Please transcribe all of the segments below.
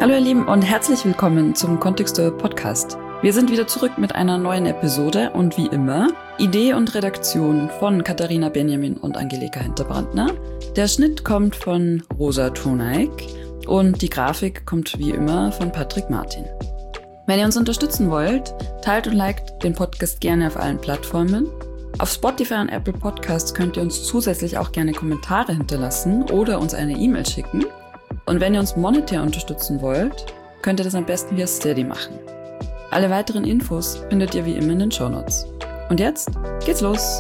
Hallo ihr Lieben und herzlich willkommen zum Kontextuell Podcast. Wir sind wieder zurück mit einer neuen Episode und wie immer Idee und Redaktion von Katharina Benjamin und Angelika Hinterbrandner. Der Schnitt kommt von Rosa Toneik und die Grafik kommt wie immer von Patrick Martin. Wenn ihr uns unterstützen wollt, teilt und liked den Podcast gerne auf allen Plattformen. Auf Spotify und Apple Podcasts könnt ihr uns zusätzlich auch gerne Kommentare hinterlassen oder uns eine E-Mail schicken. Und wenn ihr uns monetär unterstützen wollt, könnt ihr das am besten via Steady machen. Alle weiteren Infos findet ihr wie immer in den Shownotes. Und jetzt geht's los!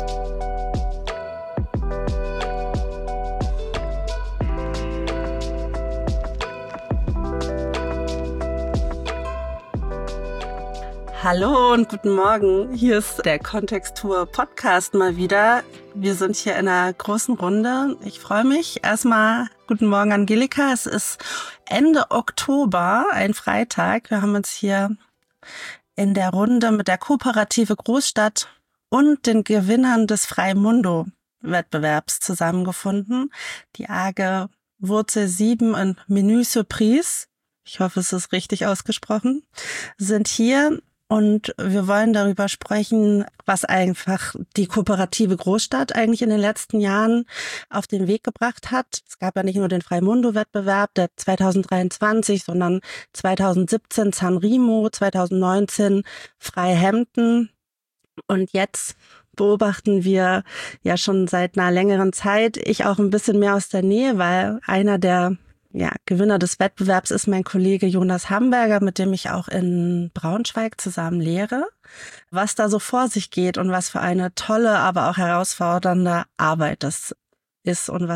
Hallo und guten Morgen. Hier ist der Kontextur Podcast mal wieder. Wir sind hier in einer großen Runde. Ich freue mich. Erstmal guten Morgen, Angelika. Es ist Ende Oktober, ein Freitag. Wir haben uns hier in der Runde mit der Kooperative Großstadt und den Gewinnern des Freimundo-Wettbewerbs zusammengefunden. Die AG Wurzel 7 und Menü Surprise, ich hoffe, es ist richtig ausgesprochen, sind hier. Und wir wollen darüber sprechen, was einfach die Kooperative Großstadt eigentlich in den letzten Jahren auf den Weg gebracht hat. Es gab ja nicht nur den Freimundo-Wettbewerb, der 2023, sondern 2017 Sanremo, 2019 Freihemden. Und jetzt beobachten wir ja schon seit einer längeren Zeit, ich auch ein bisschen mehr aus der Nähe, weil einer der Gewinner des Wettbewerbs ist mein Kollege Jonas Hamberger, mit dem ich auch in Braunschweig zusammen lehre, was da so vor sich geht und was für eine tolle, aber auch herausfordernde Arbeit das ist und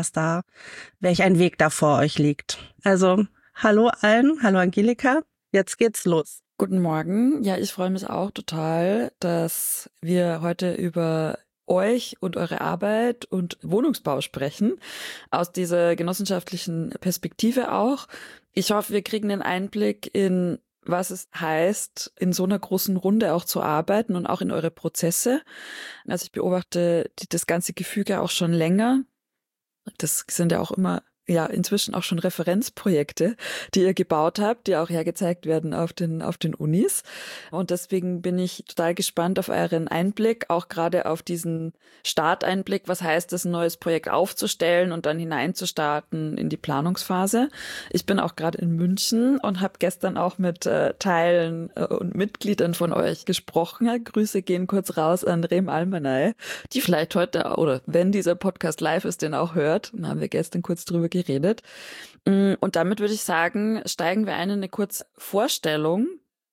welch ein Weg da vor euch liegt. Also, hallo allen, hallo Angelika, jetzt geht's los. Guten Morgen. Ja, ich freue mich auch total, dass wir heute über euch und eure Arbeit und Wohnungsbau sprechen, aus dieser genossenschaftlichen Perspektive auch. Ich hoffe, wir kriegen einen Einblick in, was es heißt, in so einer großen Runde auch zu arbeiten und auch in eure Prozesse. Also ich beobachte das ganze Gefüge auch schon länger. Das sind ja auch immer inzwischen auch schon Referenzprojekte, die ihr gebaut habt, die auch hergezeigt werden auf den Unis. Und deswegen bin ich total gespannt auf euren Einblick, auch gerade auf diesen Starteinblick. Was heißt es, ein neues Projekt aufzustellen und dann hineinzustarten in die Planungsphase? Ich bin auch gerade in München und habe gestern auch mit Teilen und Mitgliedern von euch gesprochen. Grüße gehen kurz raus an Rem Almanay, die vielleicht heute oder wenn dieser Podcast live ist, den auch hört. Dann haben wir gestern kurz drüber geredet. Und damit würde ich sagen, steigen wir ein in eine kurze Vorstellung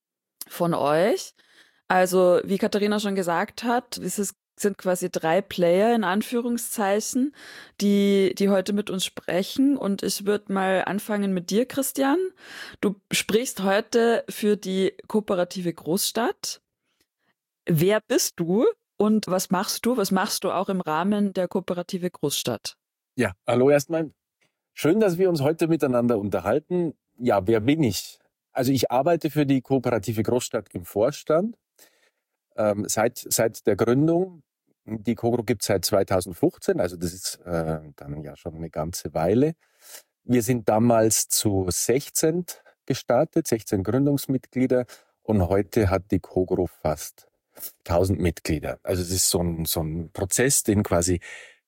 von euch. Also, wie Katharina schon gesagt hat, sind quasi 3 Player in Anführungszeichen, die heute mit uns sprechen. Und ich würde mal anfangen mit dir, Christian. Du sprichst heute für die Kooperative Großstadt. Wer bist du und was machst du? Was machst du auch im Rahmen der Kooperative Großstadt? Ja, hallo erstmal. Schön, dass wir uns heute miteinander unterhalten. Ja, wer bin ich? Also ich arbeite für die Kooperative Großstadt im Vorstand seit der Gründung. Die KOGRO gibt es seit 2015, also das ist dann ja schon eine ganze Weile. Wir sind damals zu 16 gestartet, 16 Gründungsmitglieder und heute hat die KOGRO fast 1000 Mitglieder. Also es ist so ein Prozess, den quasi,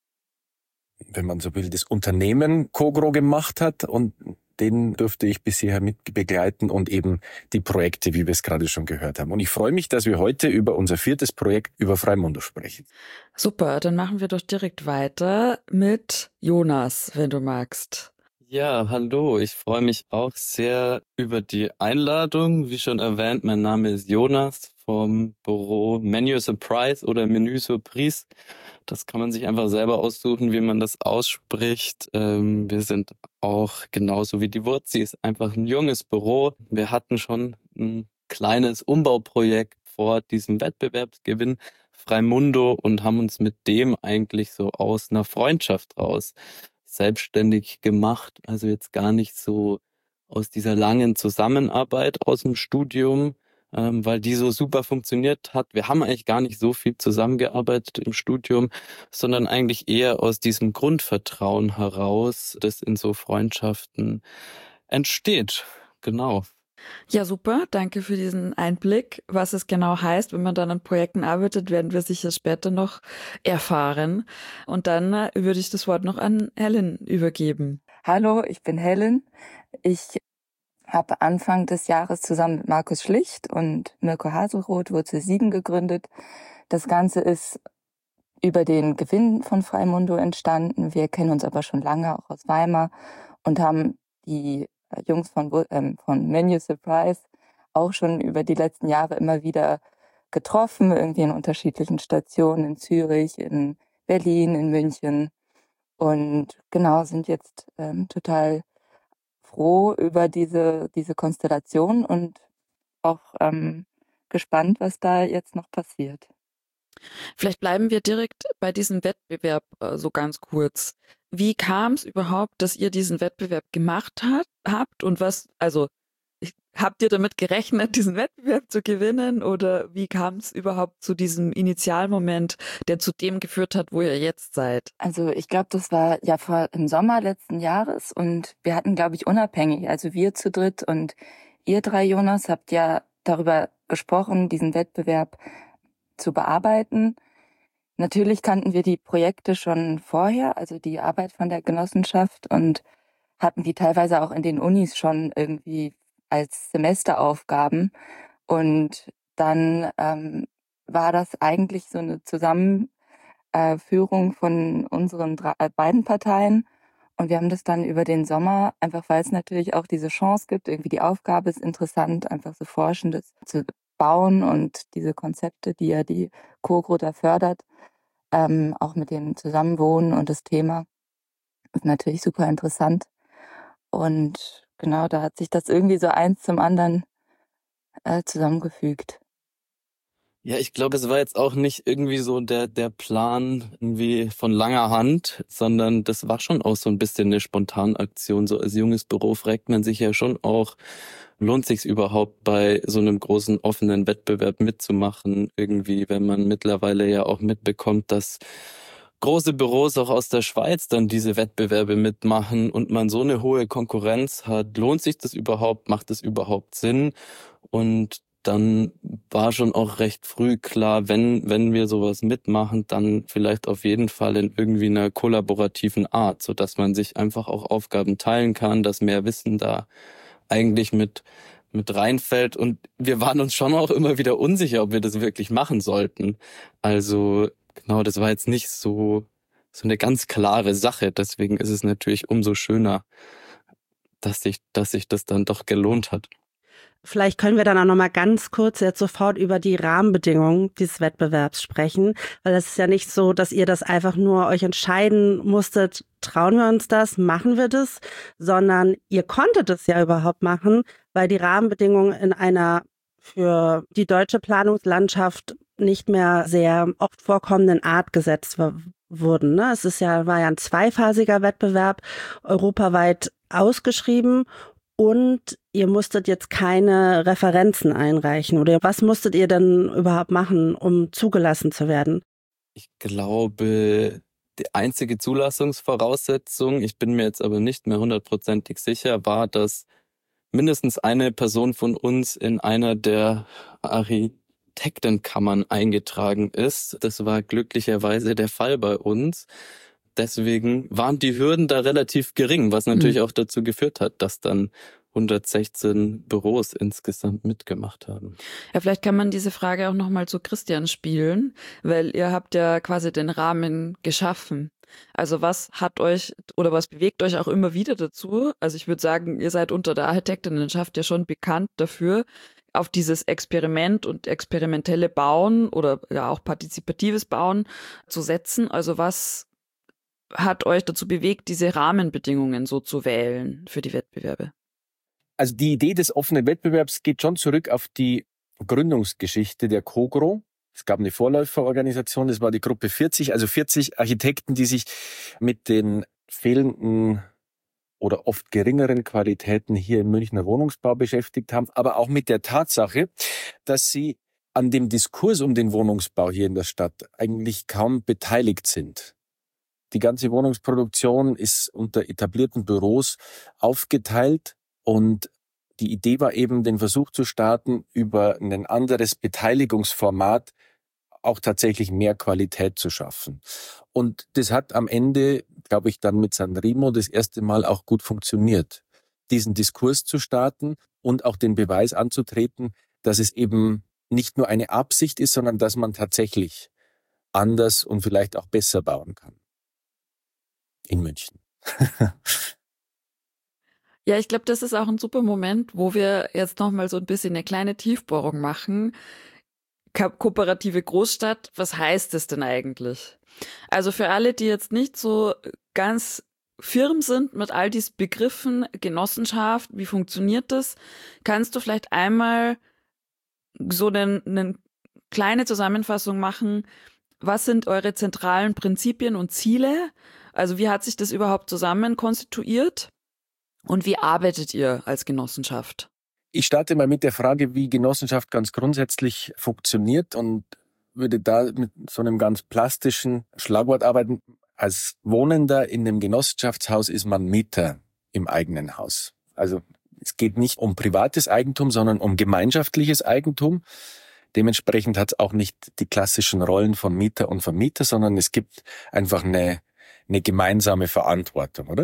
wenn man so will, das Unternehmen KOGRO gemacht hat und den durfte ich bisher mit begleiten und eben die Projekte, wie wir es gerade schon gehört haben. Und ich freue mich, dass wir heute über unser 4. Projekt über Freimundo sprechen. Super, dann machen wir doch direkt weiter mit Jonas, wenn du magst. Ja, hallo, ich freue mich auch sehr über die Einladung. Wie schon erwähnt, mein Name ist Jonas vom Büro Menü Surprise oder Menü Surprise. Das kann man sich einfach selber aussuchen, wie man das ausspricht. Wir sind auch genauso wie die Wurzel, ist einfach ein junges Büro. Wir hatten schon ein kleines Umbauprojekt vor diesem Wettbewerbsgewinn Freimundo und haben uns mit dem eigentlich so aus einer Freundschaft raus selbstständig gemacht. Also jetzt gar nicht so aus dieser langen Zusammenarbeit aus dem Studium, weil die so super funktioniert hat. Wir haben eigentlich gar nicht so viel zusammengearbeitet im Studium, sondern eigentlich eher aus diesem Grundvertrauen heraus, das in so Freundschaften entsteht. genau. Ja, super. Danke für diesen Einblick. Was es genau heißt, wenn man dann an Projekten arbeitet, werden wir sicher später noch erfahren. Und dann würde ich das Wort noch an Helen übergeben. Hallo, ich bin Helen. Ich habe Anfang des Jahres zusammen mit Markus Schlicht und Mirko Haselroth Wurzel 7 gegründet. Das Ganze ist über den Gewinn von Freimundo entstanden. Wir kennen uns aber schon lange, auch aus Weimar, und haben die Jungs von Menu Surprise auch schon über die letzten Jahre immer wieder getroffen, irgendwie in unterschiedlichen Stationen, in Zürich, in Berlin, in München. Und genau, sind jetzt total froh über diese Konstellation und auch gespannt, was da jetzt noch passiert. Vielleicht bleiben wir direkt bei diesem Wettbewerb so ganz kurz. Wie kam es überhaupt, dass ihr diesen Wettbewerb gemacht habt und habt ihr damit gerechnet, diesen Wettbewerb zu gewinnen, oder wie kam es überhaupt zu diesem Initialmoment, der zu dem geführt hat, wo ihr jetzt seid? Also ich glaube, das war ja im Sommer letzten Jahres und wir hatten, glaube ich, unabhängig, also wir zu dritt und ihr drei, Jonas, habt ja darüber gesprochen, diesen Wettbewerb zu bearbeiten. Natürlich kannten wir die Projekte schon vorher, also die Arbeit von der Genossenschaft, und hatten die teilweise auch in den Unis schon irgendwie als Semesteraufgaben. Und dann war das eigentlich so eine Zusammenführung von unseren beiden Parteien. Und wir haben das dann über den Sommer, einfach weil es natürlich auch diese Chance gibt, irgendwie die Aufgabe ist interessant, einfach so Forschendes zu bauen und diese Konzepte, die ja die KOGRO da fördert, auch mit dem Zusammenwohnen, und das Thema ist natürlich super interessant. Und genau, da hat sich das irgendwie so eins zum anderen zusammengefügt. Ja, ich glaube, es war jetzt auch nicht irgendwie so der Plan irgendwie von langer Hand, sondern das war schon auch so ein bisschen eine Spontanaktion. So als junges Büro fragt man sich ja schon auch, lohnt sich's überhaupt bei so einem großen offenen Wettbewerb mitzumachen? Irgendwie, wenn man mittlerweile ja auch mitbekommt, dass große Büros auch aus der Schweiz dann diese Wettbewerbe mitmachen und man so eine hohe Konkurrenz hat, lohnt sich das überhaupt? Macht das überhaupt Sinn? Und dann war schon auch recht früh klar, wenn wir sowas mitmachen, dann vielleicht auf jeden Fall in irgendwie einer kollaborativen Art, so dass man sich einfach auch Aufgaben teilen kann, dass mehr Wissen da eigentlich mit reinfällt. Und wir waren uns schon auch immer wieder unsicher, ob wir das wirklich machen sollten. Also genau, das war jetzt nicht so eine ganz klare Sache. Deswegen ist es natürlich umso schöner, dass sich das dann doch gelohnt hat. Vielleicht können wir dann auch noch mal ganz kurz jetzt sofort über die Rahmenbedingungen dieses Wettbewerbs sprechen, weil es ist ja nicht so, dass ihr das einfach nur euch entscheiden musstet, trauen wir uns das, machen wir das, sondern ihr konntet es ja überhaupt machen, weil die Rahmenbedingungen in einer für die deutsche Planungslandschaft nicht mehr sehr oft vorkommenden Art gesetzt wurden. Ne? War ja ein zweiphasiger Wettbewerb, europaweit ausgeschrieben. Und ihr musstet jetzt keine Referenzen einreichen, oder was musstet ihr denn überhaupt machen, um zugelassen zu werden? Ich glaube, die einzige Zulassungsvoraussetzung, ich bin mir jetzt aber nicht mehr 100%ig sicher, war, dass mindestens eine Person von uns in einer der Architektenkammern eingetragen ist. Das war glücklicherweise der Fall bei uns. Deswegen waren die Hürden da relativ gering, was natürlich auch dazu geführt hat, dass dann 116 Büros insgesamt mitgemacht haben. Ja, vielleicht kann man diese Frage auch nochmal zu Christian spielen, weil ihr habt ja quasi den Rahmen geschaffen. Also was hat euch oder was bewegt euch auch immer wieder dazu? Also ich würde sagen, ihr seid unter der Architektinnenschaft ja schon bekannt dafür, auf dieses Experiment und experimentelle Bauen oder ja auch partizipatives Bauen zu setzen. Also was hat euch dazu bewegt, diese Rahmenbedingungen so zu wählen für die Wettbewerbe? Also die Idee des offenen Wettbewerbs geht schon zurück auf die Gründungsgeschichte der KOGRO. Es gab eine Vorläuferorganisation, das war die Gruppe 40, also 40 Architekten, die sich mit den fehlenden oder oft geringeren Qualitäten hier im Münchner Wohnungsbau beschäftigt haben, aber auch mit der Tatsache, dass sie an dem Diskurs um den Wohnungsbau hier in der Stadt eigentlich kaum beteiligt sind. Die ganze Wohnungsproduktion ist unter etablierten Büros aufgeteilt und die Idee war eben, den Versuch zu starten, über ein anderes Beteiligungsformat auch tatsächlich mehr Qualität zu schaffen. Und das hat am Ende, glaube ich, dann mit Sanremo das erste Mal auch gut funktioniert, diesen Diskurs zu starten und auch den Beweis anzutreten, dass es eben nicht nur eine Absicht ist, sondern dass man tatsächlich anders und vielleicht auch besser bauen kann. In München. Ja, ich glaube, das ist auch ein super Moment, wo wir jetzt nochmal so ein bisschen eine kleine Tiefbohrung machen. Kooperative Großstadt, was heißt das denn eigentlich? Also für alle, die jetzt nicht so ganz firm sind mit all diesen Begriffen, Genossenschaft, wie funktioniert das? Kannst du vielleicht einmal so eine kleine Zusammenfassung machen? Was sind eure zentralen Prinzipien und Ziele? Also wie hat sich das überhaupt zusammen konstituiert? Und wie arbeitet ihr als Genossenschaft? Ich starte mal mit der Frage, wie Genossenschaft ganz grundsätzlich funktioniert und würde da mit so einem ganz plastischen Schlagwort arbeiten. Als Wohnender in einem Genossenschaftshaus ist man Mieter im eigenen Haus. Also es geht nicht um privates Eigentum, sondern um gemeinschaftliches Eigentum. Dementsprechend hat es auch nicht die klassischen Rollen von Mieter und Vermieter, sondern es gibt einfach eine gemeinsame Verantwortung, oder?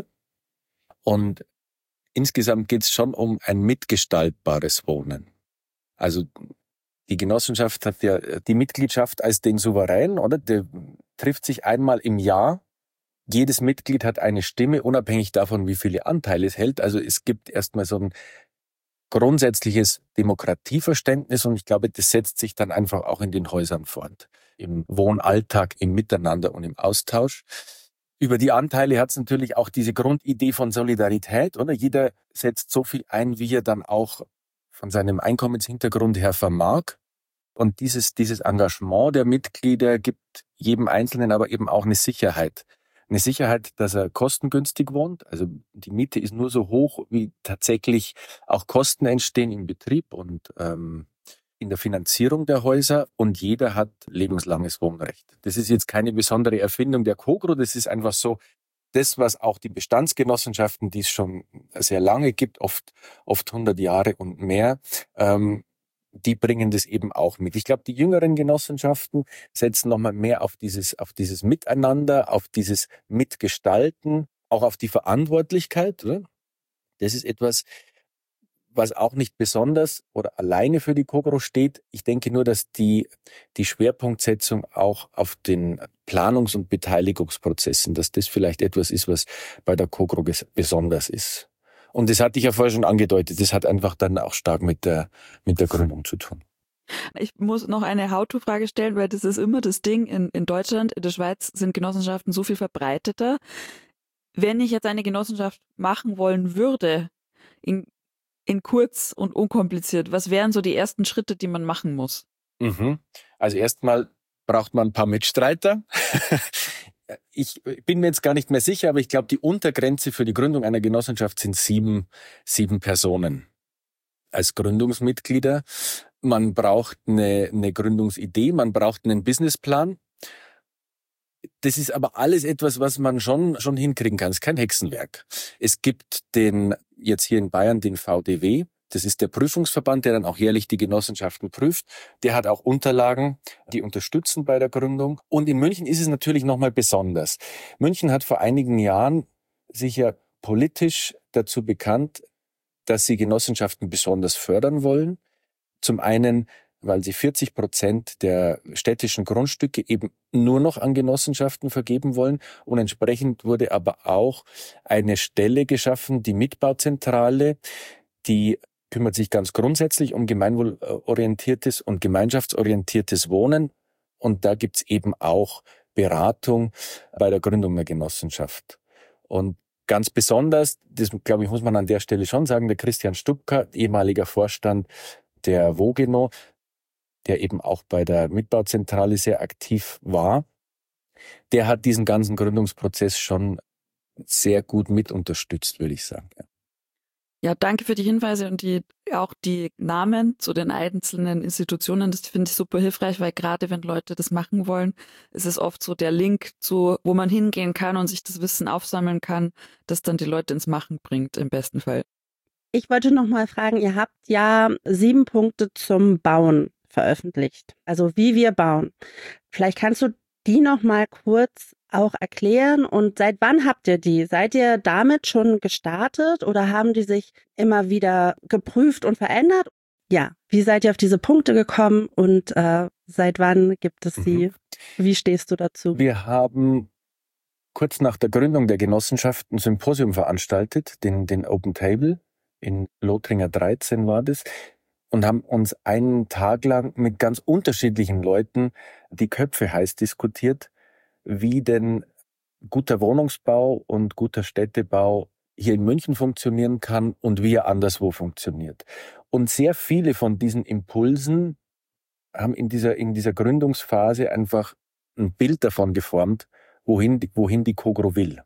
Und insgesamt geht es schon um ein mitgestaltbares Wohnen. Also die Genossenschaft hat ja die Mitgliedschaft als den Souverän, oder? Der trifft sich einmal im Jahr. Jedes Mitglied hat eine Stimme, unabhängig davon, wie viele Anteile es hält. Also es gibt erstmal so ein grundsätzliches Demokratieverständnis und ich glaube, das setzt sich dann einfach auch in den Häusern fort. Im Wohnalltag, im Miteinander und im Austausch. Über die Anteile hat es natürlich auch diese Grundidee von Solidarität, oder? Jeder setzt so viel ein, wie er dann auch von seinem Einkommenshintergrund her vermag. Und dieses Engagement der Mitglieder gibt jedem Einzelnen aber eben auch eine Sicherheit. Eine Sicherheit, dass er kostengünstig wohnt. Also die Miete ist nur so hoch, wie tatsächlich auch Kosten entstehen im Betrieb und in der Finanzierung der Häuser, und jeder hat lebenslanges Wohnrecht. Das ist jetzt keine besondere Erfindung der KOGRO, das ist einfach so das, was auch die Bestandsgenossenschaften, die es schon sehr lange gibt, oft 100 Jahre und mehr, die bringen das eben auch mit. Ich glaube, die jüngeren Genossenschaften setzen nochmal mehr auf dieses Miteinander, auf dieses Mitgestalten, auch auf die Verantwortlichkeit, oder? Das ist etwas, was auch nicht besonders oder alleine für die KOGRO steht. Ich denke nur, dass die Schwerpunktsetzung auch auf den Planungs- und Beteiligungsprozessen, dass das vielleicht etwas ist, was bei der KOGRO besonders ist. Und das hatte ich ja vorher schon angedeutet, das hat einfach dann auch stark mit der Gründung zu tun. Ich muss noch eine How-to-Frage stellen, weil das ist immer das Ding. In Deutschland, in der Schweiz sind Genossenschaften so viel verbreiteter. Wenn ich jetzt eine Genossenschaft machen wollen würde, in kurz und unkompliziert, was wären so die ersten Schritte, die man machen muss? Also erstmal braucht man ein paar Mitstreiter. Ich bin mir jetzt gar nicht mehr sicher, aber ich glaube, die Untergrenze für die Gründung einer Genossenschaft sind sieben Personen als Gründungsmitglieder. Man braucht eine Gründungsidee, man braucht einen Businessplan. Das ist aber alles etwas, was man schon hinkriegen kann. Es ist kein Hexenwerk. Es gibt jetzt hier in Bayern den VDW. Das ist der Prüfungsverband, der dann auch jährlich die Genossenschaften prüft. Der hat auch Unterlagen, die unterstützen bei der Gründung. Und in München ist es natürlich nochmal besonders. München hat vor einigen Jahren sich ja politisch dazu bekannt, dass sie Genossenschaften besonders fördern wollen. Zum einen, weil sie 40% der städtischen Grundstücke eben nur noch an Genossenschaften vergeben wollen. Und entsprechend wurde aber auch eine Stelle geschaffen, die Mitbauzentrale, die kümmert sich ganz grundsätzlich um gemeinwohlorientiertes und gemeinschaftsorientiertes Wohnen. Und da gibt's eben auch Beratung bei der Gründung der Genossenschaft. Und ganz besonders, das glaube ich, muss man an der Stelle schon sagen, der Christian Stubka, ehemaliger Vorstand der WOGENO, der eben auch bei der Mitbauzentrale sehr aktiv war, der hat diesen ganzen Gründungsprozess schon sehr gut mit unterstützt, würde ich sagen. Ja, danke für die Hinweise und auch die Namen zu den einzelnen Institutionen. Das finde ich super hilfreich, weil gerade wenn Leute das machen wollen, ist es oft so der Link zu, wo man hingehen kann und sich das Wissen aufsammeln kann, das dann die Leute ins Machen bringt, im besten Fall. Ich wollte noch mal fragen, ihr habt ja 7 Punkte zum Bauen veröffentlicht, also wie wir bauen. Vielleicht kannst du die noch mal kurz auch erklären und seit wann habt ihr die? Seid ihr damit schon gestartet oder haben die sich immer wieder geprüft und verändert? Ja, wie seid ihr auf diese Punkte gekommen und seit wann gibt es sie? Wie stehst du dazu? Wir haben kurz nach der Gründung der Genossenschaft ein Symposium veranstaltet, den Open Table. In Lothringer 13 war das. Und haben uns einen Tag lang mit ganz unterschiedlichen Leuten die Köpfe heiß diskutiert, wie denn guter Wohnungsbau und guter Städtebau hier in München funktionieren kann und wie er anderswo funktioniert. Und sehr viele von diesen Impulsen haben in dieser Gründungsphase einfach ein Bild davon geformt, wohin die Kogro will.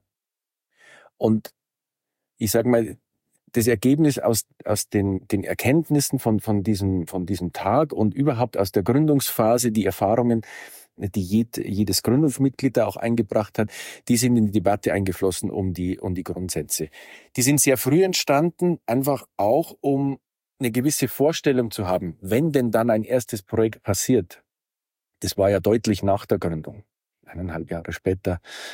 Und ich sage mal, das Ergebnis aus den Erkenntnissen von diesem Tag und überhaupt aus der Gründungsphase, die Erfahrungen, die jedes Gründungsmitglied da auch eingebracht hat, die sind in die Debatte eingeflossen um die Grundsätze. Die sind sehr früh entstanden, einfach auch um eine gewisse Vorstellung zu haben, wenn denn dann ein erstes Projekt passiert. Das war ja deutlich nach der Gründung, 1,5 Jahre später.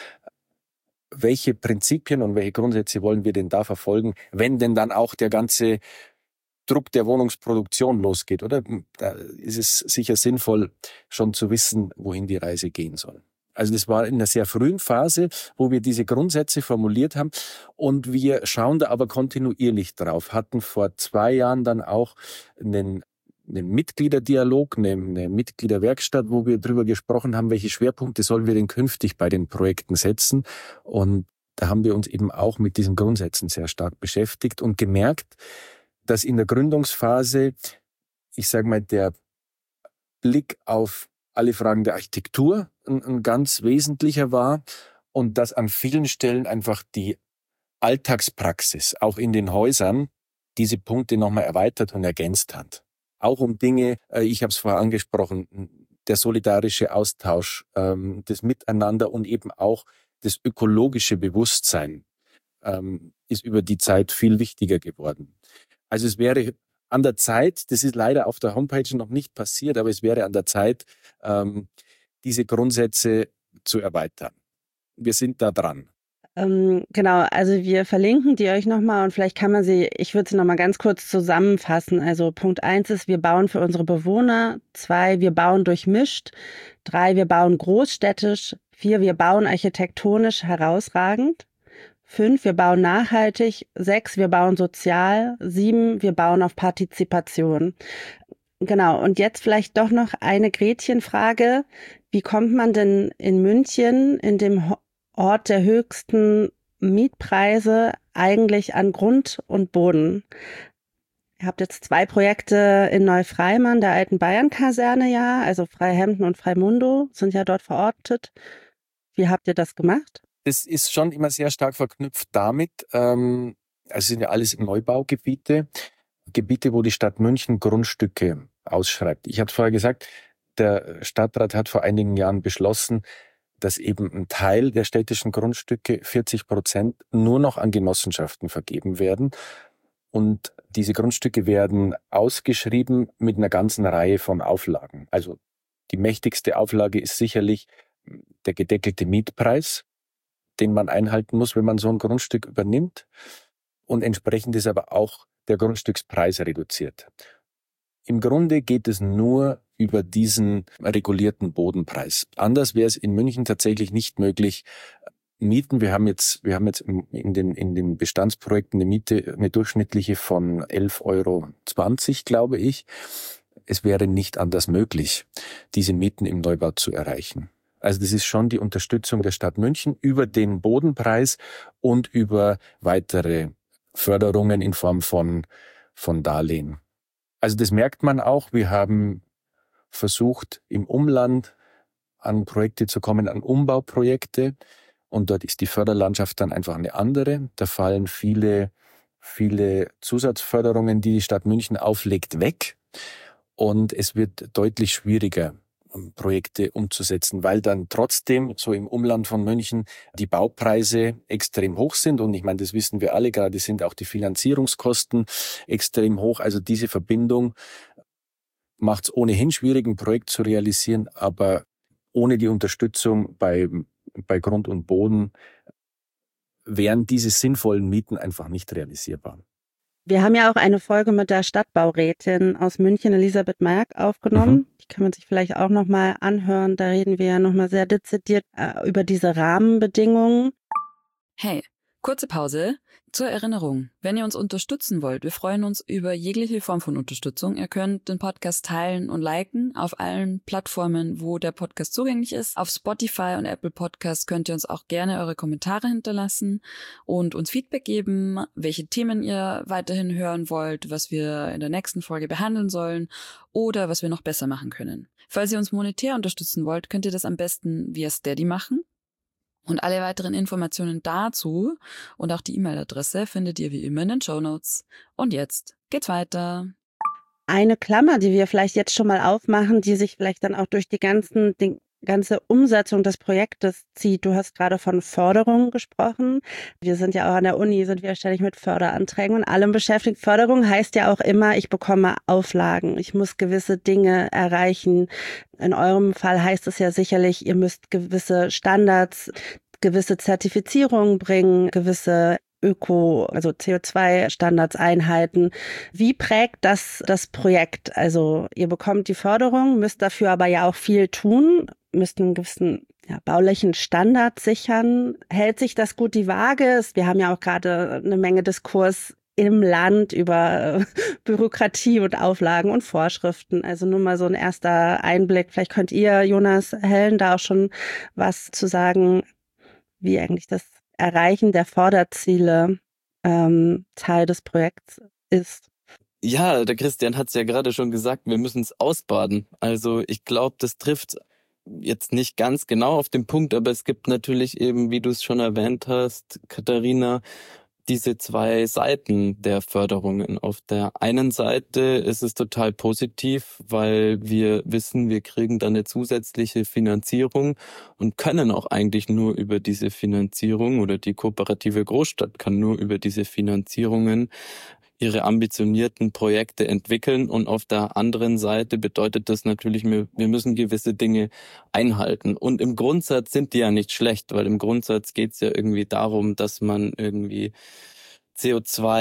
Welche Prinzipien und welche Grundsätze wollen wir denn da verfolgen, wenn denn dann auch der ganze Druck der Wohnungsproduktion losgeht, oder? Da ist es sicher sinnvoll, schon zu wissen, wohin die Reise gehen soll. Also das war in einer sehr frühen Phase, wo wir diese Grundsätze formuliert haben und wir schauen da aber kontinuierlich drauf, hatten vor 2 Jahren dann auch einen Mitgliederdialog, eine Mitgliederwerkstatt, wo wir drüber gesprochen haben, welche Schwerpunkte sollen wir denn künftig bei den Projekten setzen. Und da haben wir uns eben auch mit diesen Grundsätzen sehr stark beschäftigt und gemerkt, dass in der Gründungsphase, ich sage mal, der Blick auf alle Fragen der Architektur ein ganz wesentlicher war und dass an vielen Stellen einfach die Alltagspraxis, auch in den Häusern, diese Punkte nochmal erweitert und ergänzt hat. Auch um Dinge, ich habe es vorher angesprochen, der solidarische Austausch, das Miteinander und eben auch das ökologische Bewusstsein ist über die Zeit viel wichtiger geworden. Also es wäre an der Zeit, das ist leider auf der Homepage noch nicht passiert, aber es wäre an der Zeit, diese Grundsätze zu erweitern. Wir sind da dran. Genau, also wir verlinken die euch nochmal und vielleicht kann man sie, ich würde sie nochmal ganz kurz zusammenfassen. Also Punkt 1 ist, wir bauen für unsere Bewohner. 2, wir bauen durchmischt. 3, wir bauen großstädtisch. 4, wir bauen architektonisch herausragend. 5, wir bauen nachhaltig. 6, wir bauen sozial. 7, wir bauen auf Partizipation. Genau, und jetzt vielleicht doch noch eine Gretchenfrage. Wie kommt man denn in München, in dem Ort der höchsten Mietpreise, eigentlich an Grund und Boden? Ihr habt jetzt 2 Projekte in Neufreimann, der alten Bayern-Kaserne, ja, also Freihemden und Freimundo sind ja dort verortet. Wie habt ihr das gemacht? Das ist schon immer sehr stark verknüpft damit, also sind ja alles Neubaugebiete, Gebiete, wo die Stadt München Grundstücke ausschreibt. Ich habe es vorher gesagt, der Stadtrat hat vor einigen Jahren beschlossen, dass eben ein Teil der städtischen Grundstücke, 40%, nur noch an Genossenschaften vergeben werden. Und diese Grundstücke werden ausgeschrieben mit einer ganzen Reihe von Auflagen. Also die mächtigste Auflage ist sicherlich der gedeckelte Mietpreis, den man einhalten muss, wenn man so ein Grundstück übernimmt. Und entsprechend ist aber auch der Grundstückspreis reduziert. Im Grunde geht es nur über diesen regulierten Bodenpreis. Anders wäre es in München tatsächlich nicht möglich. Mieten, wir haben jetzt in den Bestandsprojekten eine Miete, eine durchschnittliche von 11,20 €, glaube ich. Es wäre nicht anders möglich, diese Mieten im Neubau zu erreichen. Also das ist schon die Unterstützung der Stadt München über den Bodenpreis und über weitere Förderungen in Form von Darlehen. Also das merkt man auch. Wir haben versucht, im Umland an Projekte zu kommen, an Umbauprojekte. Und dort ist die Förderlandschaft dann einfach eine andere. Da fallen viele Zusatzförderungen, die die Stadt München auflegt, weg. Und es wird deutlich schwieriger, Projekte umzusetzen, weil dann trotzdem so im Umland von München die Baupreise extrem hoch sind. Und ich meine, das wissen wir alle, gerade sind auch die Finanzierungskosten extrem hoch. Also diese Verbindung macht es ohnehin schwierig, ein Projekt zu realisieren, aber ohne die Unterstützung bei Grund und Boden wären diese sinnvollen Mieten einfach nicht realisierbar. Wir haben ja auch eine Folge mit der Stadtbaurätin aus München, Elisabeth Maerk, aufgenommen. Die kann man sich vielleicht auch nochmal anhören. Da reden wir ja nochmal sehr dezidiert über diese Rahmenbedingungen. Hey, kurze Pause. Zur Erinnerung, wenn ihr uns unterstützen wollt, wir freuen uns über jegliche Form von Unterstützung. Ihr könnt den Podcast teilen und liken auf allen Plattformen, wo der Podcast zugänglich ist. Auf Spotify und Apple Podcasts könnt ihr uns auch gerne eure Kommentare hinterlassen und uns Feedback geben, welche Themen ihr weiterhin hören wollt, was wir in der nächsten Folge behandeln sollen oder was wir noch besser machen können. Falls ihr uns monetär unterstützen wollt, könnt ihr das am besten via Steady machen. Und alle weiteren Informationen dazu und auch die E-Mail-Adresse findet ihr wie immer in den Shownotes. Und jetzt geht's weiter. Eine Klammer, die wir vielleicht jetzt schon mal aufmachen, die sich vielleicht dann auch durch die ganze Umsetzung des Projektes zieht. Du hast gerade von Förderung gesprochen. Wir sind ja auch an der Uni, sind wir ständig mit Förderanträgen und allem beschäftigt. Förderung heißt ja auch immer, ich bekomme Auflagen. Ich muss gewisse Dinge erreichen. In eurem Fall heißt es ja sicherlich, ihr müsst gewisse Standards, gewisse Zertifizierungen bringen, gewisse also CO2-Standards einhalten. Wie prägt das Projekt? Also ihr bekommt die Förderung, müsst dafür aber ja auch viel tun, müsst einen gewissen baulichen Standard sichern. Hält sich das gut die Waage? Wir haben ja auch gerade eine Menge Diskurs im Land über Bürokratie und Auflagen und Vorschriften. Also nur mal so ein erster Einblick. Vielleicht könnt ihr, Jonas, Helen, da auch schon was zu sagen, wie eigentlich das Erreichen der Förderziele Teil des Projekts ist. Ja, der Christian hat es ja gerade schon gesagt, wir müssen es ausbaden. Also ich glaube, das trifft jetzt nicht ganz genau auf den Punkt, aber es gibt natürlich eben, wie du es schon erwähnt hast, Katharina, diese zwei Seiten der Förderungen. Auf der einen Seite ist es total positiv, weil wir wissen, wir kriegen dann eine zusätzliche Finanzierung und können auch eigentlich nur über diese Finanzierung oder die kooperative Großstadt kann nur über diese Finanzierungen ihre ambitionierten Projekte entwickeln. Und auf der anderen Seite bedeutet das natürlich, wir müssen gewisse Dinge einhalten. Und im Grundsatz sind die ja nicht schlecht, weil im Grundsatz geht es ja irgendwie darum, dass man irgendwie den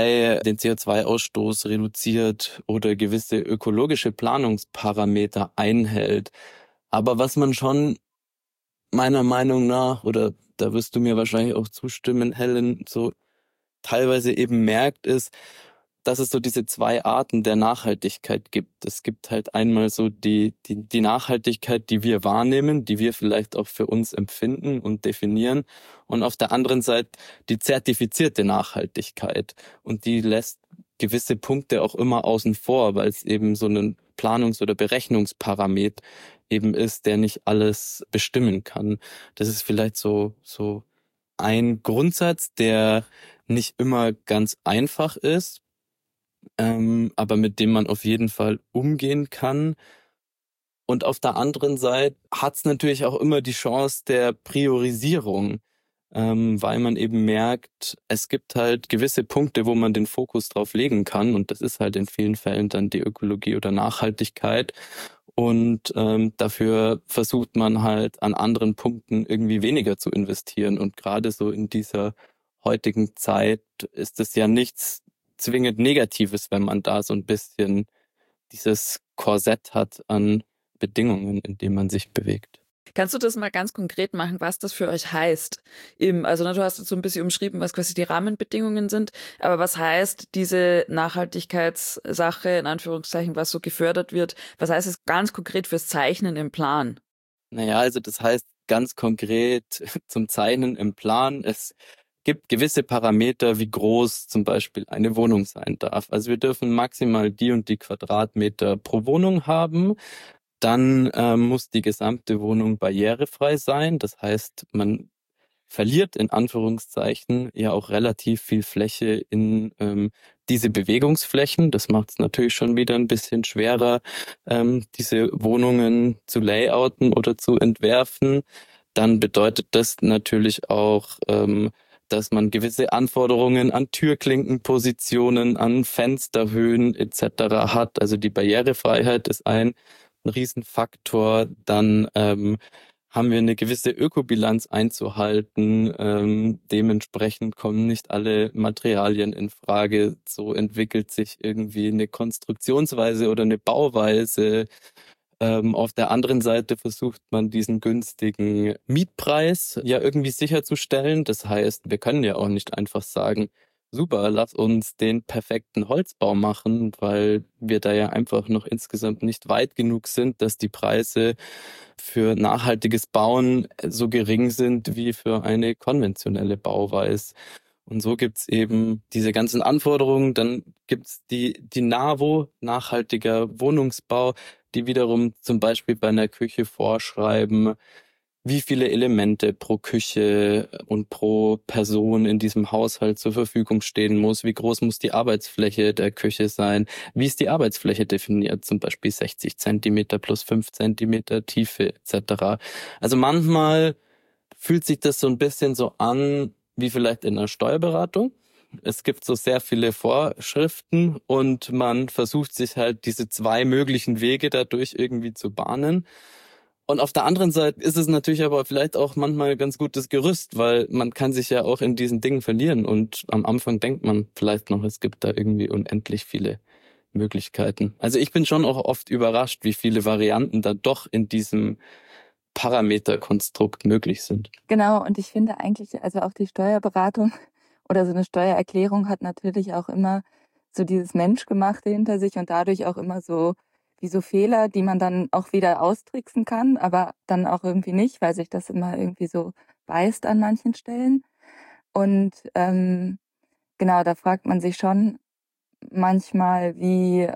CO2-Ausstoß reduziert oder gewisse ökologische Planungsparameter einhält. Aber was man schon meiner Meinung nach, oder da wirst du mir wahrscheinlich auch zustimmen, Helen, so teilweise eben merkt, ist, dass es so diese zwei Arten der Nachhaltigkeit gibt. Es gibt halt einmal so die Nachhaltigkeit, die wir wahrnehmen, die wir vielleicht auch für uns empfinden und definieren. Und auf der anderen Seite die zertifizierte Nachhaltigkeit. Und die lässt gewisse Punkte auch immer außen vor, weil es eben so ein Planungs- oder Berechnungsparameter eben ist, der nicht alles bestimmen kann. Das ist vielleicht so ein Grundsatz, der nicht immer ganz einfach ist, aber mit dem man auf jeden Fall umgehen kann. Und auf der anderen Seite hat es natürlich auch immer die Chance der Priorisierung, weil man eben merkt, es gibt halt gewisse Punkte, wo man den Fokus drauf legen kann. Und das ist halt in vielen Fällen dann die Ökologie oder Nachhaltigkeit. Und dafür versucht man halt an anderen Punkten irgendwie weniger zu investieren. Und gerade so in dieser heutigen Zeit ist es ja nichts zwingend Negatives, wenn man da so ein bisschen dieses Korsett hat an Bedingungen, in denen man sich bewegt. Kannst du das mal ganz konkret machen, was das für euch heißt? Du hast jetzt so ein bisschen umschrieben, was quasi die Rahmenbedingungen sind, aber was heißt diese Nachhaltigkeitssache, in Anführungszeichen, was so gefördert wird, was heißt es ganz konkret fürs Zeichnen im Plan? Naja, also das heißt ganz konkret zum Zeichnen im Plan, es gibt gewisse Parameter, wie groß zum Beispiel eine Wohnung sein darf. Also wir dürfen maximal die und die Quadratmeter pro Wohnung haben. Dann muss die gesamte Wohnung barrierefrei sein. Das heißt, man verliert in Anführungszeichen ja auch relativ viel Fläche in diese Bewegungsflächen. Das macht es natürlich schon wieder ein bisschen schwerer, diese Wohnungen zu layouten oder zu entwerfen. Dann bedeutet das natürlich auch, dass man gewisse Anforderungen an Türklinkenpositionen, an Fensterhöhen etc. hat. Also die Barrierefreiheit ist ein Riesenfaktor. Dann haben wir eine gewisse Ökobilanz einzuhalten. Dementsprechend kommen nicht alle Materialien in Frage. So entwickelt sich irgendwie eine Konstruktionsweise oder eine Bauweise. Auf der anderen Seite versucht man diesen günstigen Mietpreis ja irgendwie sicherzustellen. Das heißt, wir können ja auch nicht einfach sagen, super, lass uns den perfekten Holzbau machen, weil wir da ja einfach noch insgesamt nicht weit genug sind, dass die Preise für nachhaltiges Bauen so gering sind wie für eine konventionelle Bauweise. Und so gibt's eben diese ganzen Anforderungen. Dann gibt's die NAWO, nachhaltiger Wohnungsbau, die wiederum zum Beispiel bei einer Küche vorschreiben, wie viele Elemente pro Küche und pro Person in diesem Haushalt zur Verfügung stehen muss, wie groß muss die Arbeitsfläche der Küche sein, wie ist die Arbeitsfläche definiert, zum Beispiel 60 Zentimeter plus 5 Zentimeter Tiefe etc. Also manchmal fühlt sich das so ein bisschen so an, wie vielleicht in einer Steuerberatung. Es gibt so sehr viele Vorschriften und man versucht sich halt diese zwei möglichen Wege dadurch irgendwie zu bahnen. Und auf der anderen Seite ist es natürlich aber vielleicht auch manchmal ganz gutes Gerüst, weil man kann sich ja auch in diesen Dingen verlieren und am Anfang denkt man vielleicht noch, es gibt da irgendwie unendlich viele Möglichkeiten. Also ich bin schon auch oft überrascht, wie viele Varianten da doch in diesem Parameterkonstrukt möglich sind. Genau, und ich finde eigentlich, also auch die Steuerberatung oder so eine Steuererklärung hat natürlich auch immer so dieses Menschgemachte hinter sich und dadurch auch immer so wie so Fehler, die man dann auch wieder austricksen kann, aber dann auch irgendwie nicht, weil sich das immer irgendwie so beißt an manchen Stellen. Und genau, da fragt man sich schon manchmal, wie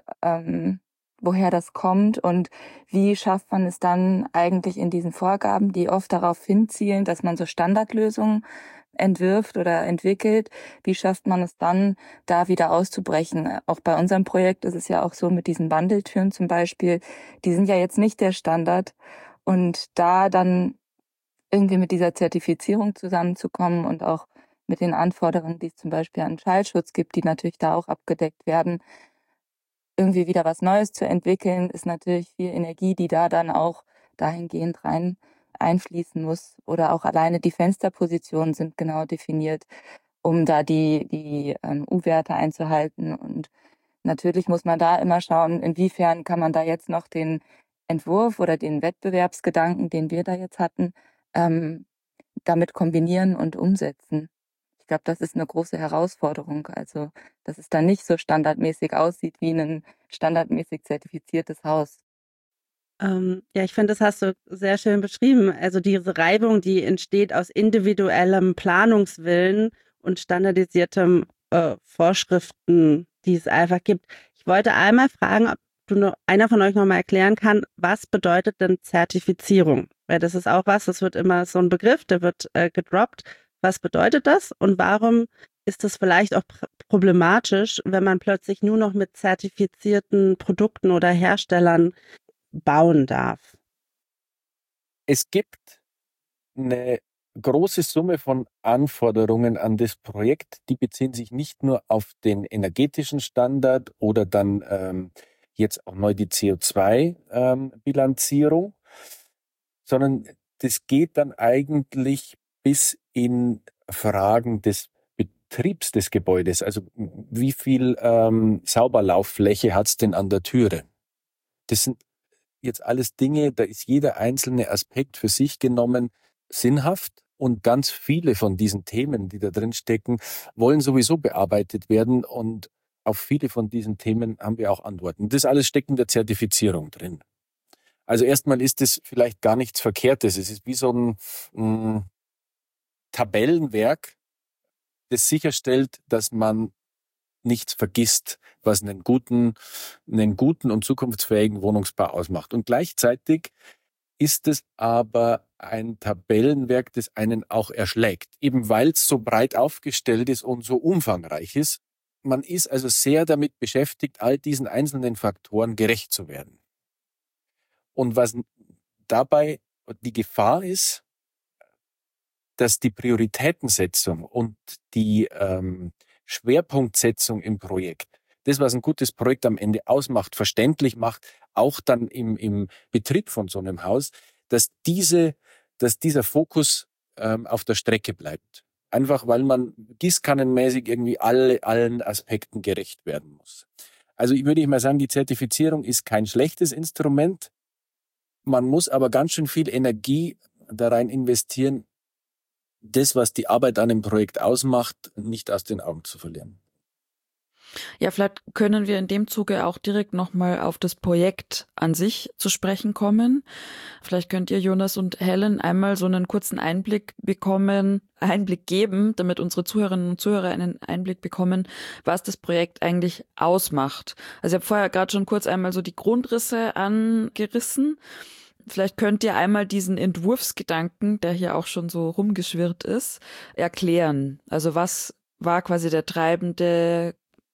woher das kommt und wie schafft man es dann eigentlich in diesen Vorgaben, die oft darauf hinzielen, dass man so Standardlösungen entwirft oder entwickelt, wie schafft man es dann, da wieder auszubrechen? Auch bei unserem Projekt ist es ja auch so mit diesen Wandeltüren zum Beispiel, die sind ja jetzt nicht der Standard und da dann irgendwie mit dieser Zertifizierung zusammenzukommen und auch mit den Anforderungen, die es zum Beispiel an Schallschutz gibt, die natürlich da auch abgedeckt werden, irgendwie wieder was Neues zu entwickeln, ist natürlich viel Energie, die da dann auch dahingehend rein einfließen muss. Oder auch alleine die Fensterpositionen sind genau definiert, um da die U-Werte einzuhalten. Und natürlich muss man da immer schauen, inwiefern kann man da jetzt noch den Entwurf oder den Wettbewerbsgedanken, den wir da jetzt hatten, damit kombinieren und umsetzen. Ich glaube, das ist eine große Herausforderung. Also, dass es dann nicht so standardmäßig aussieht wie ein standardmäßig zertifiziertes Haus. Ja, ich finde, das hast du sehr schön beschrieben. Also diese Reibung, die entsteht aus individuellem Planungswillen und standardisiertem Vorschriften, die es einfach gibt. Ich wollte einmal fragen, ob einer von euch noch mal erklären kann, was bedeutet denn Zertifizierung? Weil das ist auch was, das wird immer so ein Begriff, der wird gedroppt. Was bedeutet das und warum ist das vielleicht auch problematisch, wenn man plötzlich nur noch mit zertifizierten Produkten oder Herstellern bauen darf? Es gibt eine große Summe von Anforderungen an das Projekt, die beziehen sich nicht nur auf den energetischen Standard oder dann jetzt auch neu die CO2-Bilanzierung, sondern das geht dann eigentlich bis in Fragen des Betriebs des Gebäudes. Also wie viel Sauberlauffläche hat es denn an der Türe? Das sind jetzt alles Dinge, da ist jeder einzelne Aspekt für sich genommen sinnhaft und ganz viele von diesen Themen, die da drin stecken, wollen sowieso bearbeitet werden und auf viele von diesen Themen haben wir auch Antworten. Das alles steckt in der Zertifizierung drin. Also erstmal ist es vielleicht gar nichts Verkehrtes. Es ist wie so ein Tabellenwerk, das sicherstellt, dass man nichts vergisst, was einen guten und zukunftsfähigen Wohnungsbau ausmacht. Und gleichzeitig ist es aber ein Tabellenwerk, das einen auch erschlägt. Eben weil es so breit aufgestellt ist und so umfangreich ist, Man ist also sehr damit beschäftigt, all diesen einzelnen Faktoren gerecht zu werden. Und was dabei die Gefahr ist, dass die Prioritätensetzung und die Schwerpunktsetzung im Projekt, das, was ein gutes Projekt am Ende ausmacht, verständlich macht, auch dann im Betrieb von so einem Haus, dass dieser Fokus auf der Strecke bleibt. Einfach, weil man gießkannenmäßig irgendwie allen Aspekten gerecht werden muss. Also würde ich mal sagen, die Zertifizierung ist kein schlechtes Instrument. Man muss aber ganz schön viel Energie da rein investieren, das, was die Arbeit an dem Projekt ausmacht, nicht aus den Augen zu verlieren. Ja, vielleicht können wir in dem Zuge auch direkt nochmal auf das Projekt an sich zu sprechen kommen. Vielleicht könnt ihr, Jonas und Helen, einmal so einen kurzen Einblick geben, damit unsere Zuhörerinnen und Zuhörer einen Einblick bekommen, was das Projekt eigentlich ausmacht. Also ich habe vorher gerade schon kurz einmal so die Grundrisse angerissen. Vielleicht könnt ihr einmal diesen Entwurfsgedanken, der hier auch schon so rumgeschwirrt ist, erklären. Also was war quasi der treibende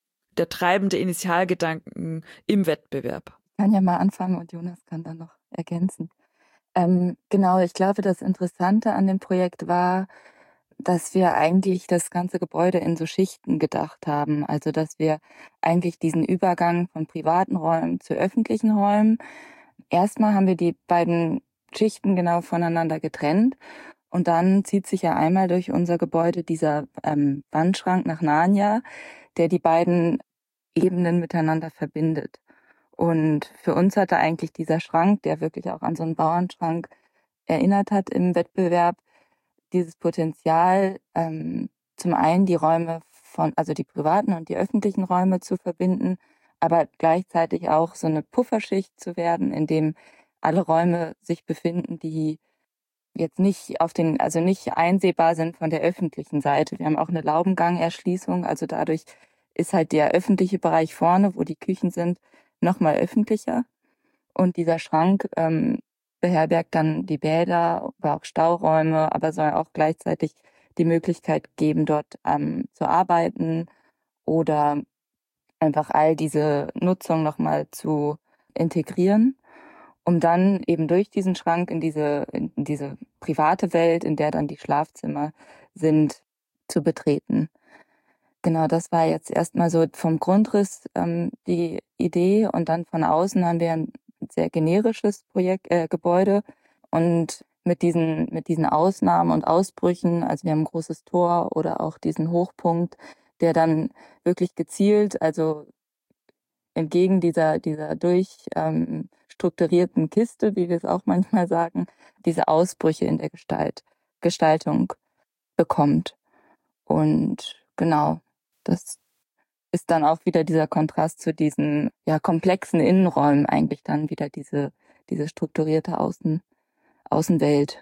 Initialgedanken im Wettbewerb? Ich kann ja mal anfangen und Jonas kann dann noch ergänzen. Genau, ich glaube, das Interessante an dem Projekt war, dass wir eigentlich das ganze Gebäude in so Schichten gedacht haben. Also, dass wir eigentlich diesen Übergang von privaten Räumen zu öffentlichen Räumen, erstmal haben wir die beiden Schichten genau voneinander getrennt. Und dann zieht sich ja einmal durch unser Gebäude dieser Wandschrank nach Narnia, der die beiden Ebenen miteinander verbindet. Und für uns hatte eigentlich dieser Schrank, der wirklich auch an so einen Bauernschrank erinnert hat im Wettbewerb, dieses Potenzial, zum einen die Räume also die privaten und die öffentlichen Räume zu verbinden, aber gleichzeitig auch so eine Pufferschicht zu werden, in dem alle Räume sich befinden, die jetzt nicht nicht einsehbar sind von der öffentlichen Seite. Wir haben auch eine Laubengangerschließung, also dadurch ist halt der öffentliche Bereich vorne, wo die Küchen sind, nochmal öffentlicher. Und dieser Schrank beherbergt dann die Bäder, aber auch Stauräume, aber soll auch gleichzeitig die Möglichkeit geben, dort zu arbeiten oder einfach all diese Nutzung nochmal zu integrieren, um dann eben durch diesen Schrank in diese private Welt, in der dann die Schlafzimmer sind, zu betreten. Genau, das war jetzt erstmal so vom Grundriss die Idee, und dann von außen haben wir ein sehr generisches Gebäude, und mit diesen Ausnahmen und Ausbrüchen, also wir haben ein großes Tor oder auch diesen Hochpunkt, der dann wirklich gezielt, also entgegen dieser durchstrukturierten Kiste, wie wir es auch manchmal sagen, diese Ausbrüche in der Gestaltung bekommt. Und genau, das ist dann auch wieder dieser Kontrast zu diesen komplexen Innenräumen, eigentlich dann wieder diese strukturierte Außenwelt.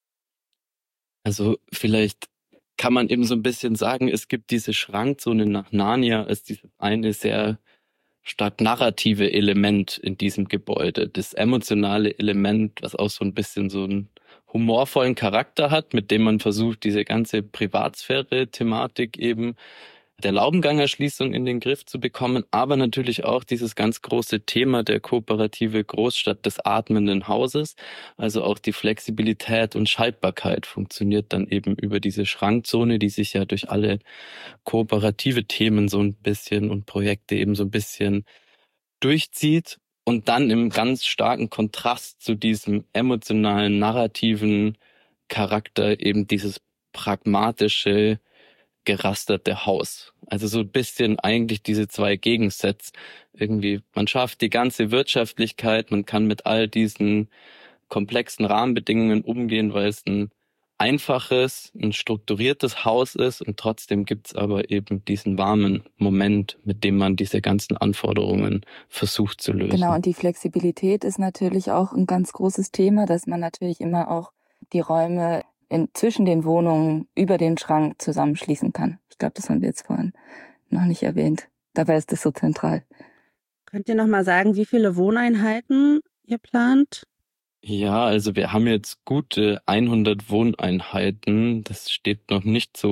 Also vielleicht kann man eben so ein bisschen sagen, es gibt diese Schrankzone nach Narnia als dieses eine sehr stark narrative Element in diesem Gebäude. Das emotionale Element, was auch so ein bisschen so einen humorvollen Charakter hat, mit dem man versucht, diese ganze Privatsphäre-Thematik eben der Laubengangerschließung in den Griff zu bekommen, aber natürlich auch dieses ganz große Thema der kooperative Großstadt des atmenden Hauses, also auch die Flexibilität und Schaltbarkeit funktioniert dann eben über diese Schrankzone, die sich ja durch alle kooperative Themen so ein bisschen und Projekte eben so ein bisschen durchzieht und dann im ganz starken Kontrast zu diesem emotionalen, narrativen Charakter eben dieses pragmatische, gerasterte Haus. Also so ein bisschen eigentlich diese zwei Gegensätze. Irgendwie, man schafft die ganze Wirtschaftlichkeit, man kann mit all diesen komplexen Rahmenbedingungen umgehen, weil es ein einfaches, ein strukturiertes Haus ist, und trotzdem gibt's aber eben diesen warmen Moment, mit dem man diese ganzen Anforderungen versucht zu lösen. Genau, und die Flexibilität ist natürlich auch ein ganz großes Thema, dass man natürlich immer auch die Räume zwischen den Wohnungen über den Schrank zusammenschließen kann. Ich glaube, das haben wir jetzt vorhin noch nicht erwähnt. Dabei ist das so zentral. Könnt ihr noch mal sagen, wie viele Wohneinheiten ihr plant? Ja, also wir haben jetzt gute 100 Wohneinheiten. Das steht noch nicht so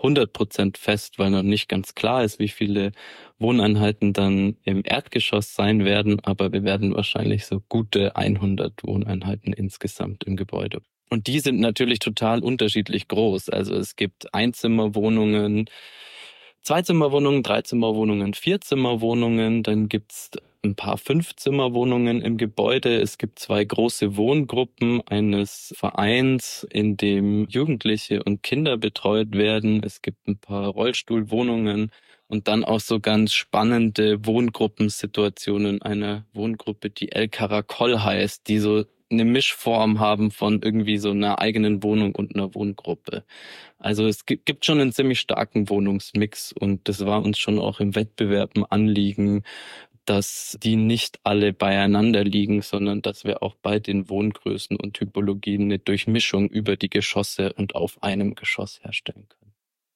100% fest, weil noch nicht ganz klar ist, wie viele Wohneinheiten dann im Erdgeschoss sein werden, aber wir werden wahrscheinlich so gute 100 Wohneinheiten insgesamt im Gebäude. Und die sind natürlich total unterschiedlich groß. Also es gibt Einzimmerwohnungen, Zweizimmerwohnungen, Dreizimmerwohnungen, Vierzimmerwohnungen, dann gibt's ein paar Fünfzimmerwohnungen im Gebäude. Es gibt 2 große Wohngruppen eines Vereins, in dem Jugendliche und Kinder betreut werden. Es gibt ein paar Rollstuhlwohnungen und dann auch so ganz spannende Wohngruppensituationen einer Wohngruppe, die El Caracol heißt, die so eine Mischform haben von irgendwie so einer eigenen Wohnung und einer Wohngruppe. Also es gibt schon einen ziemlich starken Wohnungsmix und das war uns schon auch im Wettbewerb ein Anliegen, dass die nicht alle beieinander liegen, sondern dass wir auch bei den Wohngrößen und Typologien eine Durchmischung über die Geschosse und auf einem Geschoss herstellen können.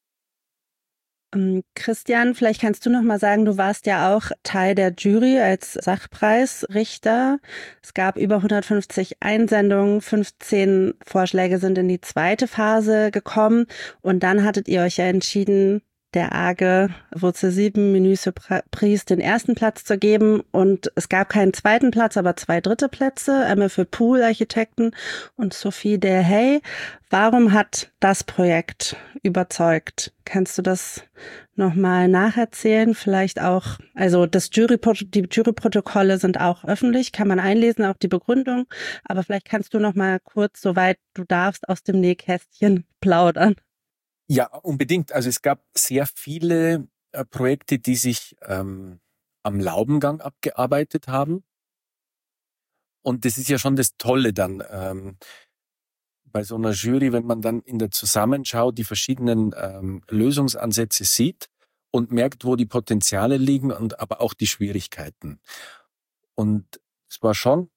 Christian, vielleicht kannst du noch mal sagen, du warst ja auch Teil der Jury als Sachpreisrichter. Es gab über 150 Einsendungen, 15 Vorschläge sind in die zweite Phase gekommen und dann hattet ihr euch ja entschieden, der AGE Wurzel 7 Menü-Surprise den ersten Platz zu geben und es gab keinen zweiten Platz, aber 2 dritte Plätze, einmal für Pool-Architekten und Sophie Delhey. Warum hat das Projekt überzeugt? Kannst du das nochmal nacherzählen? Vielleicht auch, also die Juryprotokolle sind auch öffentlich, kann man einlesen, auch die Begründung, aber vielleicht kannst du nochmal kurz, soweit du darfst, aus dem Nähkästchen plaudern. Ja, unbedingt. Also es gab sehr viele Projekte, die sich am Laubengang abgearbeitet haben. Und das ist ja schon das Tolle dann bei so einer Jury, wenn man dann in der Zusammenschau die verschiedenen Lösungsansätze sieht und merkt, wo die Potenziale liegen und aber auch die Schwierigkeiten. Und es war schon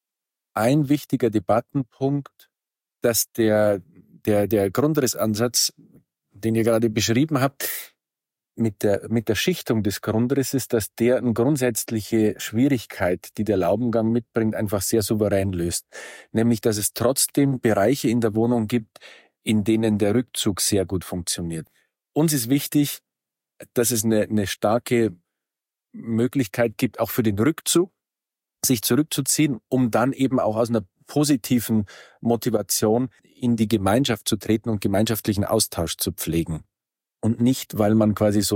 ein wichtiger Debattenpunkt, dass der Grundrissansatz, den ihr gerade beschrieben habt, mit der Schichtung des Grundrisses, dass der eine grundsätzliche Schwierigkeit, die der Laubengang mitbringt, einfach sehr souverän löst. Nämlich, dass es trotzdem Bereiche in der Wohnung gibt, in denen der Rückzug sehr gut funktioniert. Uns ist wichtig, dass es eine starke Möglichkeit gibt, auch für den Rückzug, sich zurückzuziehen, um dann eben auch aus einer positiven Motivation in die Gemeinschaft zu treten und gemeinschaftlichen Austausch zu pflegen. Und nicht, weil man quasi so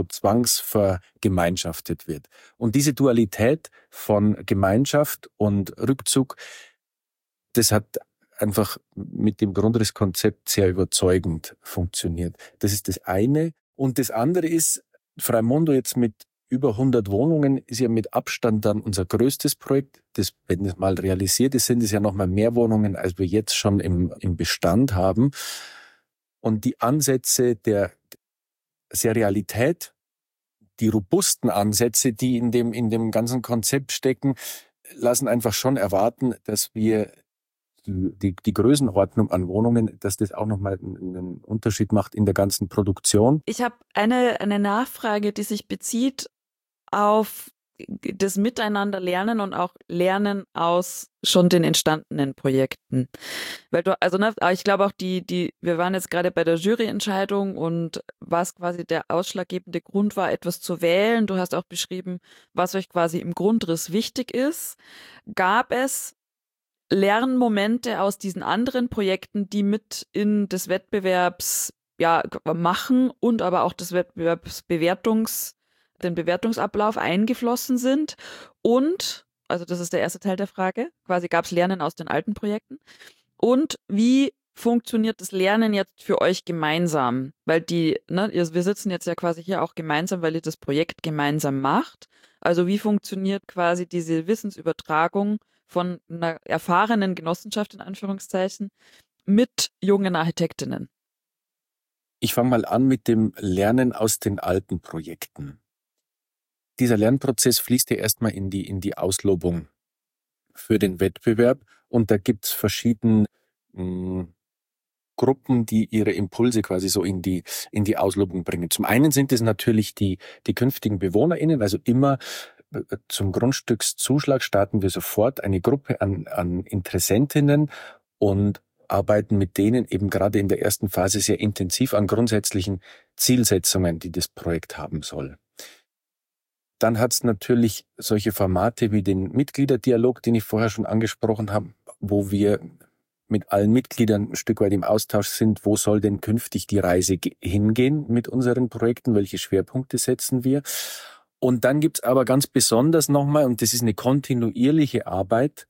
zwangsvergemeinschaftet wird. Und diese Dualität von Gemeinschaft und Rückzug, das hat einfach mit dem Grundrisskonzept sehr überzeugend funktioniert. Das ist das eine. Und das andere ist, Freimondo jetzt mit über 100 Wohnungen ist ja mit Abstand dann unser größtes Projekt. Das, wenn es mal realisiert ist, sind es ja noch mal mehr Wohnungen, als wir jetzt schon im Bestand haben. Und die Ansätze der Serialität, die robusten Ansätze, die in dem ganzen Konzept stecken, lassen einfach schon erwarten, dass wir die Größenordnung an Wohnungen, dass das auch nochmal einen Unterschied macht in der ganzen Produktion. Ich habe eine Nachfrage, die sich bezieht auf das Miteinanderlernen und auch Lernen aus schon den entstandenen Projekten. Weil ich glaube auch wir waren jetzt gerade bei der Juryentscheidung und was quasi der ausschlaggebende Grund war, etwas zu wählen. Du hast auch beschrieben, was euch quasi im Grundriss wichtig ist. Gab es Lernmomente aus diesen anderen Projekten, die mit in des Wettbewerbs machen und aber auch des den Bewertungsablauf eingeflossen sind? Und, also das ist der erste Teil der Frage, quasi gab es Lernen aus den alten Projekten? Und wie funktioniert das Lernen jetzt für euch gemeinsam? Weil wir sitzen jetzt ja quasi hier auch gemeinsam, weil ihr das Projekt gemeinsam macht. Also wie funktioniert quasi diese Wissensübertragung von einer erfahrenen Genossenschaft in Anführungszeichen mit jungen Architektinnen? Ich fange mal an mit dem Lernen aus den alten Projekten. Dieser Lernprozess fließt ja erstmal in die Auslobung für den Wettbewerb und da gibt's verschiedene Gruppen, die ihre Impulse quasi so in die Auslobung bringen. Zum einen sind es natürlich die künftigen BewohnerInnen, also immer zum Grundstückszuschlag starten wir sofort eine Gruppe an Interessentinnen und arbeiten mit denen eben gerade in der ersten Phase sehr intensiv an grundsätzlichen Zielsetzungen, die das Projekt haben soll. Dann hat es natürlich solche Formate wie den Mitgliederdialog, den ich vorher schon angesprochen habe, wo wir mit allen Mitgliedern ein Stück weit im Austausch sind, wo soll denn künftig die Reise hingehen mit unseren Projekten, welche Schwerpunkte setzen wir. Und dann gibt's aber ganz besonders nochmal, und das ist eine kontinuierliche Arbeit,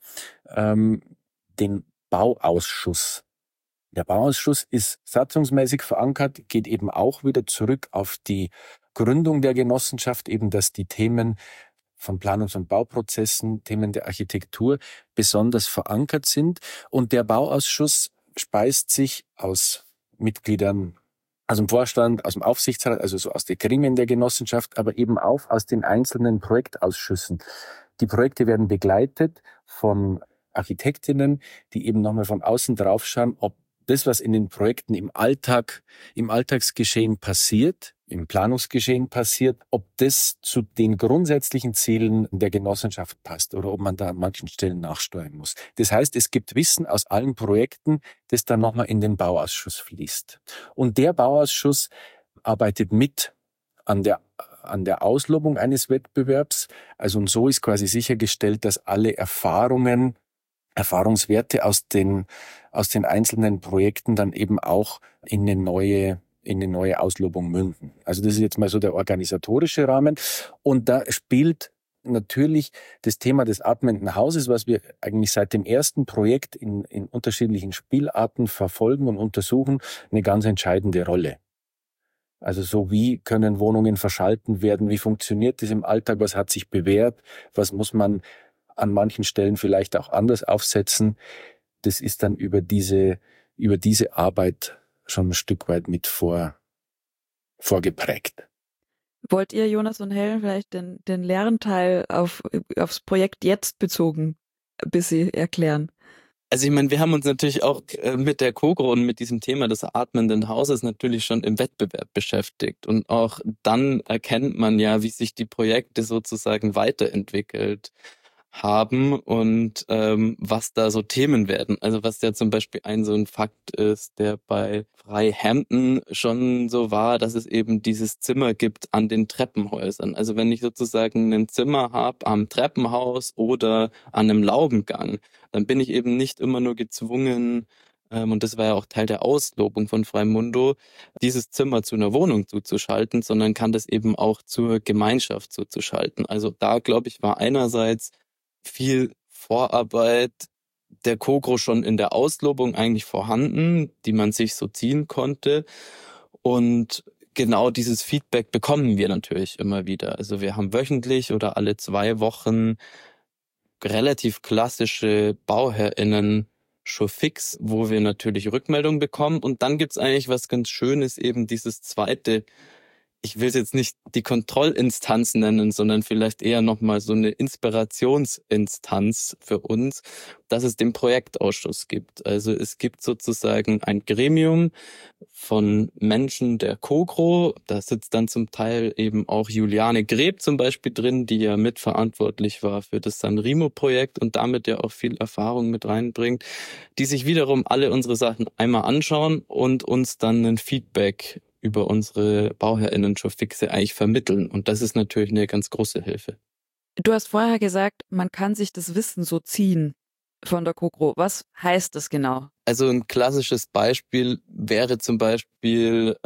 den Bauausschuss. Der Bauausschuss ist satzungsmäßig verankert, geht eben auch wieder zurück auf die Gründung der Genossenschaft, eben dass die Themen von Planungs- und Bauprozessen, Themen der Architektur besonders verankert sind. Und der Bauausschuss speist sich aus Mitgliedern aus dem Vorstand, aus dem Aufsichtsrat, also so aus den Gremien der Genossenschaft, aber eben auch aus den einzelnen Projektausschüssen. Die Projekte werden begleitet von Architektinnen, die eben nochmal von außen draufschauen, ob das, was in den Projekten im Alltagsgeschehen passiert, im Planungsgeschehen passiert, ob das zu den grundsätzlichen Zielen der Genossenschaft passt oder ob man da an manchen Stellen nachsteuern muss. Das heißt, es gibt Wissen aus allen Projekten, das dann nochmal in den Bauausschuss fließt. Und der Bauausschuss arbeitet mit an der Auslobung eines Wettbewerbs. Also und so ist quasi sichergestellt, dass alle Erfahrungswerte aus den einzelnen Projekten dann eben auch in eine neue Auslobung münden. Also das ist jetzt mal so der organisatorische Rahmen. Und da spielt natürlich das Thema des atmenden Hauses, was wir eigentlich seit dem ersten Projekt in unterschiedlichen Spielarten verfolgen und untersuchen, eine ganz entscheidende Rolle. Also so, wie können Wohnungen verschalten werden, wie funktioniert das im Alltag, was hat sich bewährt, was muss man an manchen Stellen vielleicht auch anders aufsetzen. Das ist dann über diese Arbeit schon ein Stück weit mit vorgeprägt. Wollt ihr, Jonas und Helen, vielleicht den Lernteil aufs Projekt jetzt bezogen ein bisschen erklären? Also ich meine, wir haben uns natürlich auch mit der KOGRO und mit diesem Thema des atmenden Hauses natürlich schon im Wettbewerb beschäftigt. Und auch dann erkennt man ja, wie sich die Projekte sozusagen weiterentwickelt haben und was da so Themen werden. Also was ja zum Beispiel so ein Fakt ist, der bei Freihänden schon so war, dass es eben dieses Zimmer gibt an den Treppenhäusern. Also wenn ich sozusagen ein Zimmer habe am Treppenhaus oder an einem Laubengang, dann bin ich eben nicht immer nur gezwungen, und das war ja auch Teil der Auslobung von Freimundo, dieses Zimmer zu einer Wohnung zuzuschalten, sondern kann das eben auch zur Gemeinschaft zuzuschalten. Also da, glaube ich, war einerseits viel Vorarbeit der KOGRO schon in der Auslobung eigentlich vorhanden, die man sich so ziehen konnte. Und genau dieses Feedback bekommen wir natürlich immer wieder. Also wir haben wöchentlich oder alle 2 Wochen relativ klassische BauherrInnen schon fix, wo wir natürlich Rückmeldungen bekommen. Und dann gibt's eigentlich was ganz Schönes, eben dieses zweite, ich will es jetzt nicht die Kontrollinstanz nennen, sondern vielleicht eher nochmal so eine Inspirationsinstanz für uns, dass es den Projektausschuss gibt. Also es gibt sozusagen ein Gremium von Menschen der KOGRO. Da sitzt dann zum Teil eben auch Juliane Greb zum Beispiel drin, die ja mitverantwortlich war für das Sanremo-Projekt und damit ja auch viel Erfahrung mit reinbringt, die sich wiederum alle unsere Sachen einmal anschauen und uns dann ein Feedback über unsere BauherrInnen schon fixe eigentlich vermitteln. Und das ist natürlich eine ganz große Hilfe. Du hast vorher gesagt, man kann sich das Wissen so ziehen von der KOGRO. Was heißt das genau? Also ein klassisches Beispiel wäre zum Beispiel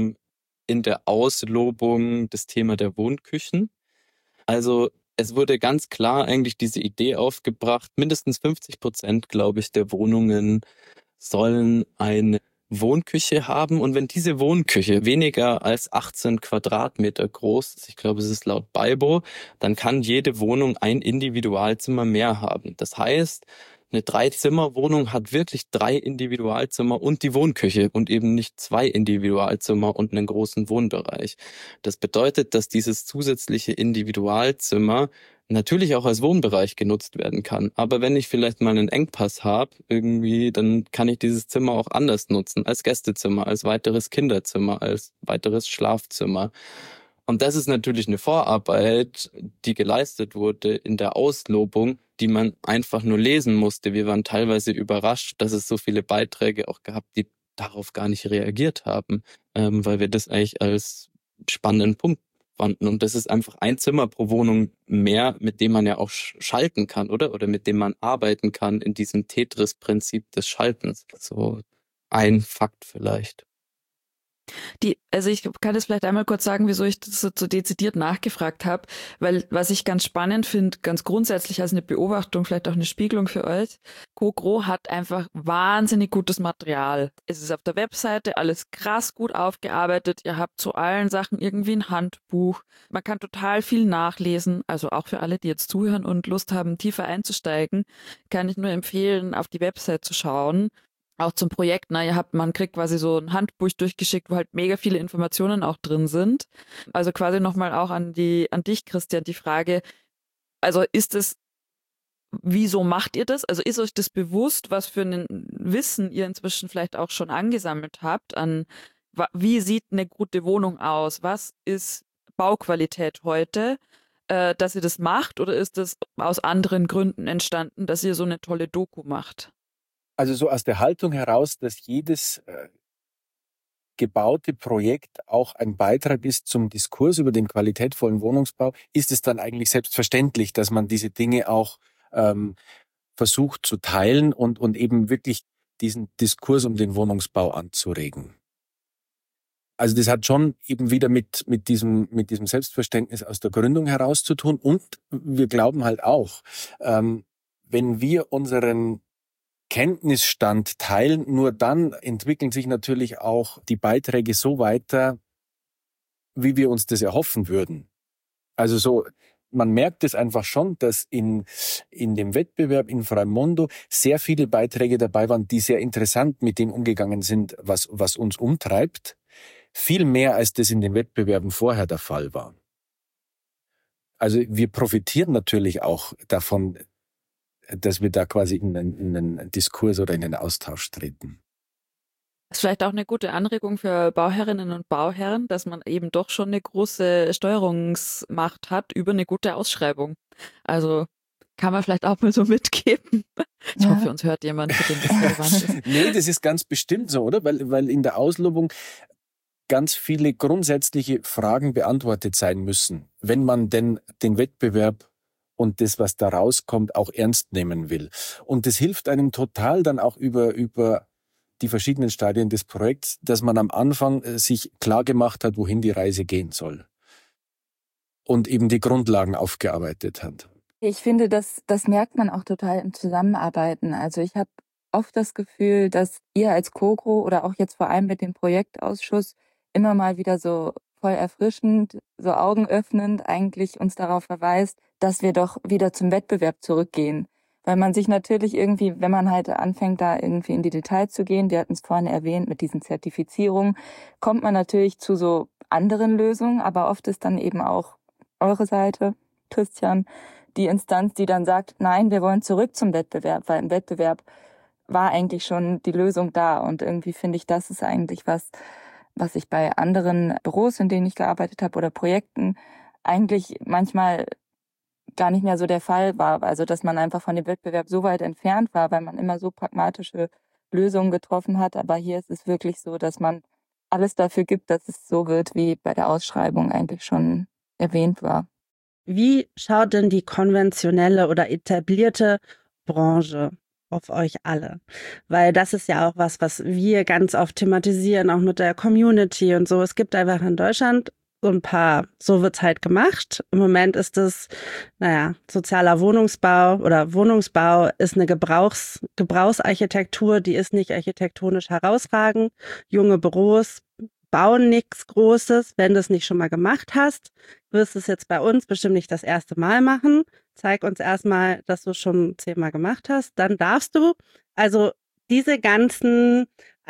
in der Auslobung das Thema der Wohnküchen. Also es wurde ganz klar eigentlich diese Idee aufgebracht, mindestens 50%, glaube ich, der Wohnungen sollen eine Wohnküche haben. Und wenn diese Wohnküche weniger als 18 Quadratmeter groß ist, ich glaube, es ist laut BIBO, dann kann jede Wohnung ein Individualzimmer mehr haben. Das heißt, eine 3-Zimmer-Wohnung hat wirklich 3 Individualzimmer und die Wohnküche und eben nicht 2 Individualzimmer und einen großen Wohnbereich. Das bedeutet, dass dieses zusätzliche Individualzimmer natürlich auch als Wohnbereich genutzt werden kann. Aber wenn ich vielleicht mal einen Engpass habe, irgendwie, dann kann ich dieses Zimmer auch anders nutzen, als Gästezimmer, als weiteres Kinderzimmer, als weiteres Schlafzimmer. Und das ist natürlich eine Vorarbeit, die geleistet wurde in der Auslobung, die man einfach nur lesen musste. Wir waren teilweise überrascht, dass es so viele Beiträge auch gab, die darauf gar nicht reagiert haben, weil wir das eigentlich als spannenden Punkt fanden. Und das ist einfach ein Zimmer pro Wohnung mehr, mit dem man ja auch schalten kann, oder? Oder mit dem man arbeiten kann in diesem Tetris-Prinzip des Schaltens. So ein Fakt vielleicht. Also ich kann das vielleicht einmal kurz sagen, wieso ich das so dezidiert nachgefragt habe, weil was ich ganz spannend finde, ganz grundsätzlich als eine Beobachtung, vielleicht auch eine Spiegelung für euch, CoGro hat einfach wahnsinnig gutes Material. Es ist auf der Webseite alles krass gut aufgearbeitet, ihr habt zu allen Sachen irgendwie ein Handbuch, man kann total viel nachlesen, also auch für alle, die jetzt zuhören und Lust haben, tiefer einzusteigen, kann ich nur empfehlen, auf die Website zu schauen. Auch zum Projekt, man kriegt quasi so ein Handbuch durchgeschickt, wo halt mega viele Informationen auch drin sind. Also quasi nochmal auch an dich, Christian, die Frage, also wieso macht ihr das? Also ist euch das bewusst, was für ein Wissen ihr inzwischen vielleicht auch schon angesammelt habt wie sieht eine gute Wohnung aus? Was ist Bauqualität heute, dass ihr das macht? Oder ist das aus anderen Gründen entstanden, dass ihr so eine tolle Doku macht? Also so aus der Haltung heraus, dass jedes gebaute Projekt auch ein Beitrag ist zum Diskurs über den qualitätvollen Wohnungsbau, ist es dann eigentlich selbstverständlich, dass man diese Dinge auch versucht zu teilen und eben wirklich diesen Diskurs um den Wohnungsbau anzuregen. Also das hat schon eben wieder mit diesem Selbstverständnis aus der Gründung heraus zu tun. Und wir glauben halt auch, wenn wir unseren Kenntnisstand teilen, nur dann entwickeln sich natürlich auch die Beiträge so weiter, wie wir uns das erhoffen würden. Also so, man merkt es einfach schon, dass in dem Wettbewerb in Fraimondo sehr viele Beiträge dabei waren, die sehr interessant mit dem umgegangen sind, was uns umtreibt. Viel mehr, als das in den Wettbewerben vorher der Fall war. Also wir profitieren natürlich auch davon, dass wir da quasi in einen Diskurs oder in einen Austausch treten. Das ist vielleicht auch eine gute Anregung für Bauherrinnen und Bauherren, dass man eben doch schon eine große Steuerungsmacht hat über eine gute Ausschreibung. Also kann man vielleicht auch mal so mitgeben. Ich hoffe, uns hört jemand, für den das relevant ist. Nee, das ist ganz bestimmt so, oder? Weil in der Auslobung ganz viele grundsätzliche Fragen beantwortet sein müssen, wenn man denn den Wettbewerb und das, was da rauskommt, auch ernst nehmen will. Und das hilft einem total dann auch über die verschiedenen Stadien des Projekts, dass man am Anfang sich klar gemacht hat, wohin die Reise gehen soll. Und eben die Grundlagen aufgearbeitet hat. Ich finde, das merkt man auch total im Zusammenarbeiten. Also ich habe oft das Gefühl, dass ihr als CoGro oder auch jetzt vor allem mit dem Projektausschuss immer mal wieder so voll erfrischend, so augenöffnend eigentlich uns darauf verweist, dass wir doch wieder zum Wettbewerb zurückgehen. Weil man sich natürlich irgendwie, wenn man halt anfängt, da irgendwie in die Details zu gehen, wir hatten es vorhin erwähnt mit diesen Zertifizierungen, kommt man natürlich zu so anderen Lösungen, aber oft ist dann eben auch eure Seite, Christian, die Instanz, die dann sagt, nein, wir wollen zurück zum Wettbewerb, weil im Wettbewerb war eigentlich schon die Lösung da. Und irgendwie finde ich, das ist eigentlich was ich bei anderen Büros, in denen ich gearbeitet habe, oder Projekten eigentlich manchmal gar nicht mehr so der Fall war. Also dass man einfach von dem Wettbewerb so weit entfernt war, weil man immer so pragmatische Lösungen getroffen hat. Aber hier ist es wirklich so, dass man alles dafür gibt, dass es so wird, wie bei der Ausschreibung eigentlich schon erwähnt war. Wie schaut denn die konventionelle oder etablierte Branche auf euch alle? Weil das ist ja auch was wir ganz oft thematisieren, auch mit der Community und so. Es gibt einfach in Deutschland so ein paar, so wird's halt gemacht. Im Moment ist es, sozialer Wohnungsbau oder Wohnungsbau ist eine Gebrauchsarchitektur, die ist nicht architektonisch herausragend. Junge Büros bauen nichts Großes. Wenn du es nicht schon mal gemacht hast, wirst du es jetzt bei uns bestimmt nicht das erste Mal machen. Zeig uns erstmal, dass du es schon 10-mal gemacht hast. Dann darfst du. Also diese ganzen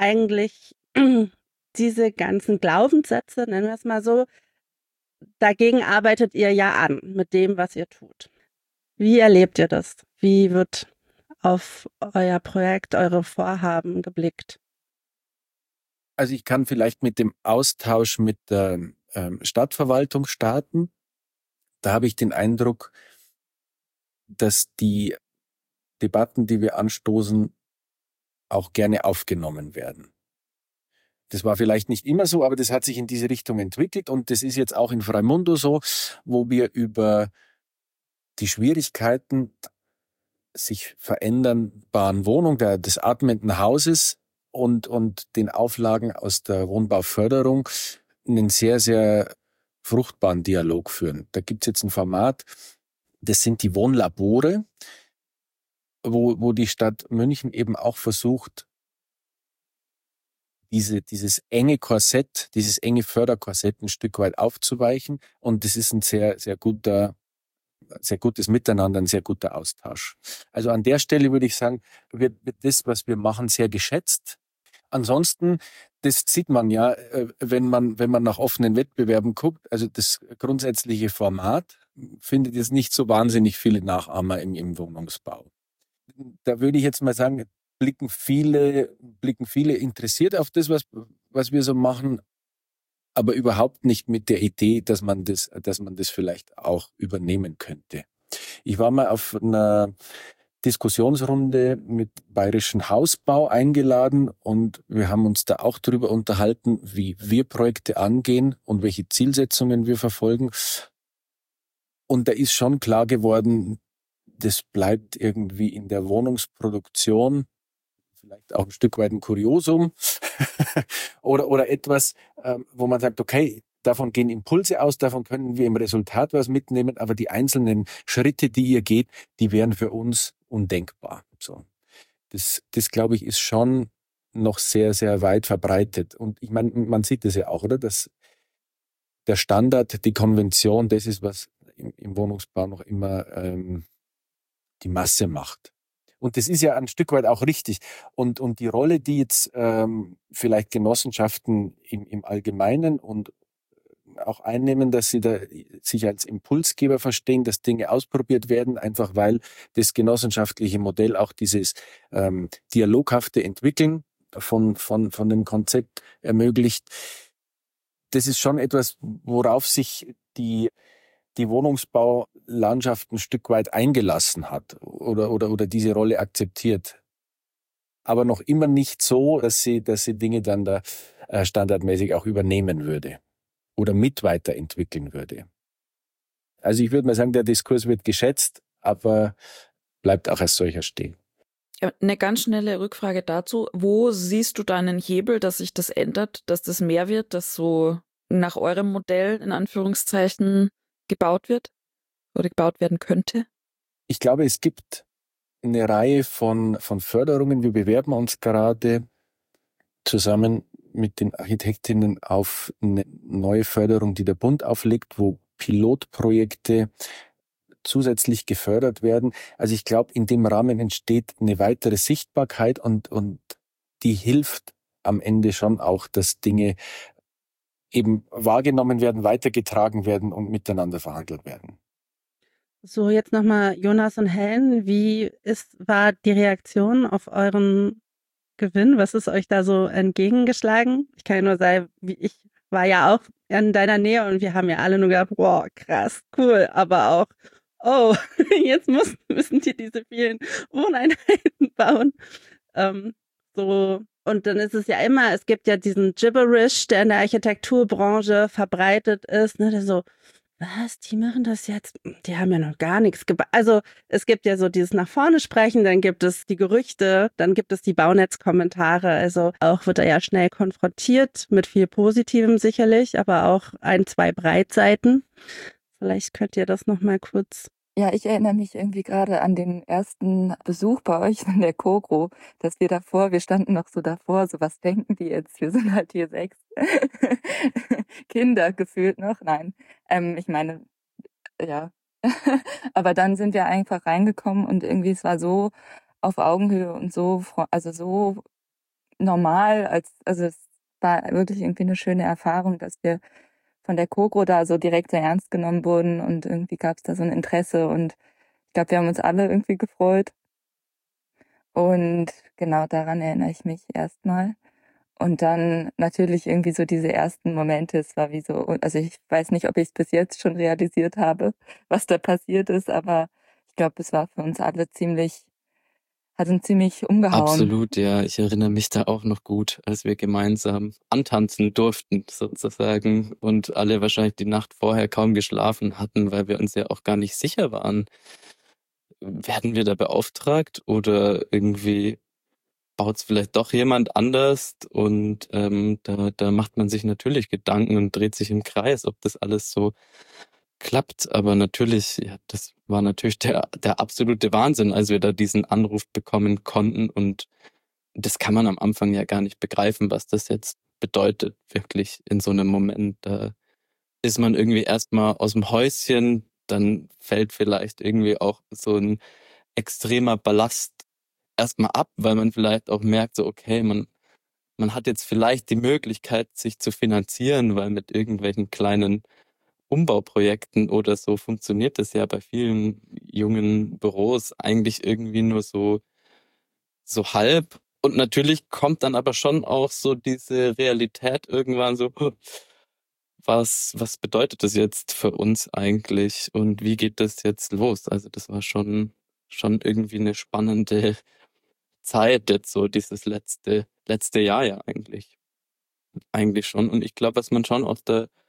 Glaubenssätze, nennen wir es mal so, dagegen arbeitet ihr ja an mit dem, was ihr tut. Wie erlebt ihr das? Wie wird auf euer Projekt, eure Vorhaben geblickt? Also ich kann vielleicht mit dem Austausch mit der Stadtverwaltungsstaaten. Da habe ich den Eindruck, dass die Debatten, die wir anstoßen, auch gerne aufgenommen werden. Das war vielleicht nicht immer so, aber das hat sich in diese Richtung entwickelt und das ist jetzt auch in Freimundo so, wo wir über die Schwierigkeiten sich veränderbaren Wohnung, des atmenden Hauses und den Auflagen aus der Wohnbauförderung einen sehr, sehr fruchtbaren Dialog führen. Da gibt es jetzt ein Format, das sind die Wohnlabore, wo die Stadt München eben auch versucht, dieses enge Korsett, dieses enge Förderkorsett ein Stück weit aufzuweichen. Und das ist ein sehr, sehr gutes Miteinander, ein sehr guter Austausch. Also an der Stelle würde ich sagen, wird das, was wir machen, sehr geschätzt. Ansonsten, das sieht man ja, wenn man nach offenen Wettbewerben guckt, also das grundsätzliche Format findet jetzt nicht so wahnsinnig viele Nachahmer im Wohnungsbau. Da würde ich jetzt mal sagen, blicken viele interessiert auf das, was wir so machen, aber überhaupt nicht mit der Idee, dass man das vielleicht auch übernehmen könnte. Ich war mal auf einer Diskussionsrunde mit Bayerischen Hausbau eingeladen und wir haben uns da auch darüber unterhalten, wie wir Projekte angehen und welche Zielsetzungen wir verfolgen. Und da ist schon klar geworden, das bleibt irgendwie in der Wohnungsproduktion vielleicht auch ein Stück weit ein Kuriosum oder etwas, wo man sagt, okay, davon gehen Impulse aus, davon können wir im Resultat was mitnehmen, aber die einzelnen Schritte, die ihr geht, die wären für uns undenkbar. So. Das glaube ich, ist schon noch sehr, sehr weit verbreitet. Und ich meine, man sieht das ja auch, oder? Dass der Standard, die Konvention, das ist, was im Wohnungsbau noch immer die Masse macht. Und das ist ja ein Stück weit auch richtig. Und die Rolle, die jetzt vielleicht Genossenschaften im Allgemeinen und auch einnehmen, dass sie da sich als Impulsgeber verstehen, dass Dinge ausprobiert werden, einfach weil das genossenschaftliche Modell auch dieses dialoghafte Entwickeln von dem Konzept ermöglicht. Das ist schon etwas, worauf sich die Wohnungsbaulandschaft ein Stück weit eingelassen hat oder diese Rolle akzeptiert. Aber noch immer nicht so, dass sie Dinge dann da standardmäßig auch übernehmen würde oder mit weiterentwickeln würde. Also ich würde mal sagen, der Diskurs wird geschätzt, aber bleibt auch als solcher stehen. Ja, eine ganz schnelle Rückfrage dazu. Wo siehst du da einen Hebel, dass sich das ändert, dass das mehr wird, dass so nach eurem Modell in Anführungszeichen gebaut wird oder gebaut werden könnte? Ich glaube, es gibt eine Reihe von Förderungen. Wir bewerben uns gerade zusammen mit den Architektinnen auf eine neue Förderung, die der Bund auflegt, wo Pilotprojekte zusätzlich gefördert werden. Also ich glaube, in dem Rahmen entsteht eine weitere Sichtbarkeit und die hilft am Ende schon auch, dass Dinge eben wahrgenommen werden, weitergetragen werden und miteinander verhandelt werden. So, jetzt nochmal Jonas und Helen, war die Reaktion auf euren Gewinn? Was ist euch da so entgegengeschlagen? Ich kann ja nur sagen, ich war ja auch in deiner Nähe und wir haben ja alle nur gedacht, wow, krass, cool, aber auch, oh, jetzt müssen die diese vielen Wohneinheiten bauen. Und dann ist es ja immer, es gibt ja diesen Gibberish, der in der Architekturbranche verbreitet ist, ne, der so, was, die machen das jetzt? Die haben ja noch gar nichts gebaut. Also es gibt ja so dieses nach vorne sprechen, dann gibt es die Gerüchte, dann gibt es die Baunetzkommentare. Also auch wird er ja schnell konfrontiert mit viel Positivem sicherlich, aber auch 1, 2 Breitseiten. Vielleicht könnt ihr das nochmal kurz. Ja, ich erinnere mich irgendwie gerade an den ersten Besuch bei euch in der Kogro, dass wir standen noch so davor, so was denken die jetzt? Wir sind halt hier 6 Kinder gefühlt noch. Nein, ich meine, ja. Aber dann sind wir einfach reingekommen und irgendwie es war so auf Augenhöhe und so normal, also es war wirklich irgendwie eine schöne Erfahrung, dass wir von der Kogro da so direkt sehr ernst genommen wurden und irgendwie gab es da so ein Interesse und ich glaube, wir haben uns alle irgendwie gefreut. Und genau daran erinnere ich mich erstmal. Und dann natürlich irgendwie so diese ersten Momente, es war wie so, also ich weiß nicht, ob ich es bis jetzt schon realisiert habe, was da passiert ist, aber ich glaube, es war für uns alle hat uns ziemlich umgehauen. Absolut, ja. Ich erinnere mich da auch noch gut, als wir gemeinsam antanzen durften, sozusagen, und alle wahrscheinlich die Nacht vorher kaum geschlafen hatten, weil wir uns ja auch gar nicht sicher waren, werden wir da beauftragt oder irgendwie baut es vielleicht doch jemand anders, und da macht man sich natürlich Gedanken und dreht sich im Kreis, ob das alles so klappt. Aber natürlich, ja, das war natürlich der absolute Wahnsinn, als wir da diesen Anruf bekommen konnten, und das kann man am Anfang ja gar nicht begreifen, was das jetzt bedeutet, wirklich in so einem Moment. Da ist man irgendwie erstmal aus dem Häuschen, dann fällt vielleicht irgendwie auch so ein extremer Ballast erstmal ab, weil man vielleicht auch merkt, so okay, man hat jetzt vielleicht die Möglichkeit, sich zu finanzieren, weil mit irgendwelchen kleinen Umbauprojekten oder so funktioniert das ja bei vielen jungen Büros eigentlich irgendwie nur so halb. Und natürlich kommt dann aber schon auch so diese Realität irgendwann so, was bedeutet das jetzt für uns eigentlich und wie geht das jetzt los? Also das war schon irgendwie eine spannende Zeit jetzt so dieses letzte Jahr ja eigentlich schon. Und ich glaube, was man schon auch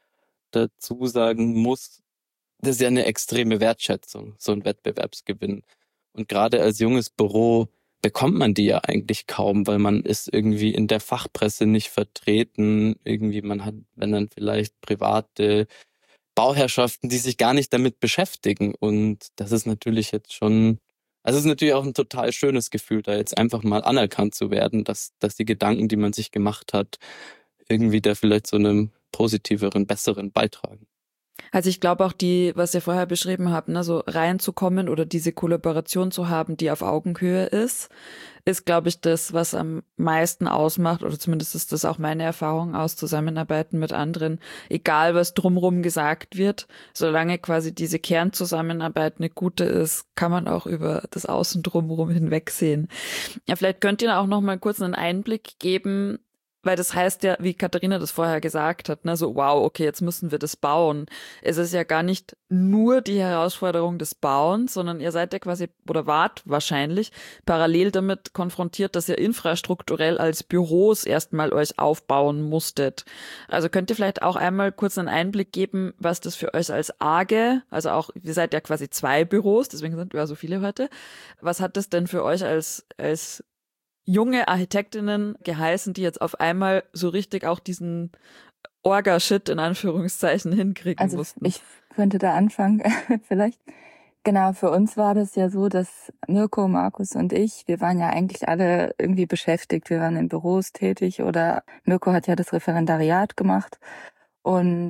dazu sagen muss, das ist ja eine extreme Wertschätzung, so ein Wettbewerbsgewinn. Und gerade als junges Büro bekommt man die ja eigentlich kaum, weil man ist irgendwie in der Fachpresse nicht vertreten. Irgendwie man hat, wenn dann vielleicht private Bauherrschaften, die sich gar nicht damit beschäftigen. Und das ist natürlich jetzt schon, also es ist natürlich auch ein total schönes Gefühl, da jetzt einfach mal anerkannt zu werden, dass die Gedanken, die man sich gemacht hat, irgendwie da vielleicht zu einem positiveren, besseren beitragen. Also ich glaube auch was ihr vorher beschrieben habt, ne, so reinzukommen oder diese Kollaboration zu haben, die auf Augenhöhe ist, glaube ich, das, was am meisten ausmacht, oder zumindest ist das auch meine Erfahrung aus Zusammenarbeiten mit anderen, egal was drumherum gesagt wird, solange quasi diese Kernzusammenarbeit eine gute ist, kann man auch über das Außen drumherum hinwegsehen. Ja, vielleicht könnt ihr auch noch mal kurz einen Einblick geben, weil das heißt ja, wie Katharina das vorher gesagt hat, ne, so wow, okay, jetzt müssen wir das bauen. Es ist ja gar nicht nur die Herausforderung des Bauens, sondern ihr seid ja quasi oder wart wahrscheinlich parallel damit konfrontiert, dass ihr infrastrukturell als Büros erstmal euch aufbauen musstet. Also könnt ihr vielleicht auch einmal kurz einen Einblick geben, was das für euch als AGE, also auch, ihr seid ja quasi 2 Büros, deswegen sind wir ja so viele heute. Was hat das denn für euch als junge Architektinnen geheißen, die jetzt auf einmal so richtig auch diesen Orga-Shit in Anführungszeichen hinkriegen mussten? Ich könnte da anfangen, vielleicht. Genau, für uns war das ja so, dass Mirko, Markus und ich, wir waren ja eigentlich alle irgendwie beschäftigt. Wir waren in Büros tätig oder Mirko hat ja das Referendariat gemacht. Und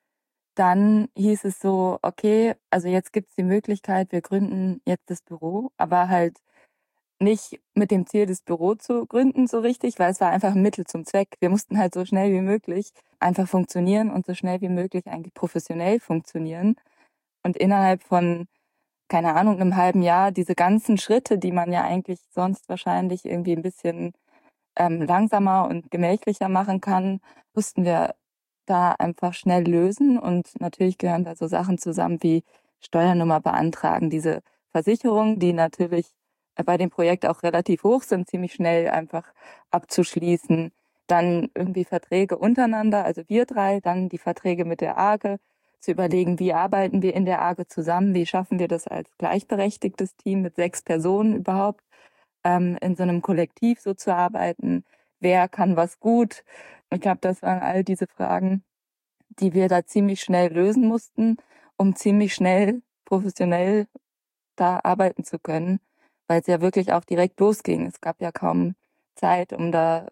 dann hieß es so, okay, also jetzt gibt's die Möglichkeit, wir gründen jetzt das Büro, aber halt nicht mit dem Ziel, das Büro zu gründen so richtig, weil es war einfach ein Mittel zum Zweck. Wir mussten halt so schnell wie möglich einfach funktionieren und so schnell wie möglich eigentlich professionell funktionieren. Und innerhalb von, keine Ahnung, einem halben Jahr diese ganzen Schritte, die man ja eigentlich sonst wahrscheinlich irgendwie ein bisschen langsamer und gemächlicher machen kann, mussten wir da einfach schnell lösen. Und natürlich gehören da so Sachen zusammen wie Steuernummer beantragen, diese Versicherungen, die natürlich bei dem Projekt auch relativ hoch sind, ziemlich schnell einfach abzuschließen. Dann irgendwie Verträge untereinander, also wir 3, dann die Verträge mit der AGE, zu überlegen, wie arbeiten wir in der AGE zusammen, wie schaffen wir das als gleichberechtigtes Team mit 6 Personen überhaupt, in so einem Kollektiv so zu arbeiten, wer kann was gut. Ich glaube, das waren all diese Fragen, die wir da ziemlich schnell lösen mussten, um ziemlich schnell professionell da arbeiten zu können, weil es ja wirklich auch direkt losging. Es gab ja kaum Zeit, um da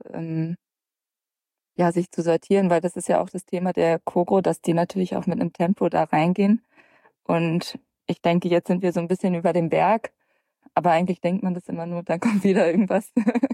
sich zu sortieren, weil das ist ja auch das Thema der Kogro, dass die natürlich auch mit einem Tempo da reingehen. Und ich denke, jetzt sind wir so ein bisschen über dem Berg, aber eigentlich denkt man das immer nur, dann kommt wieder irgendwas.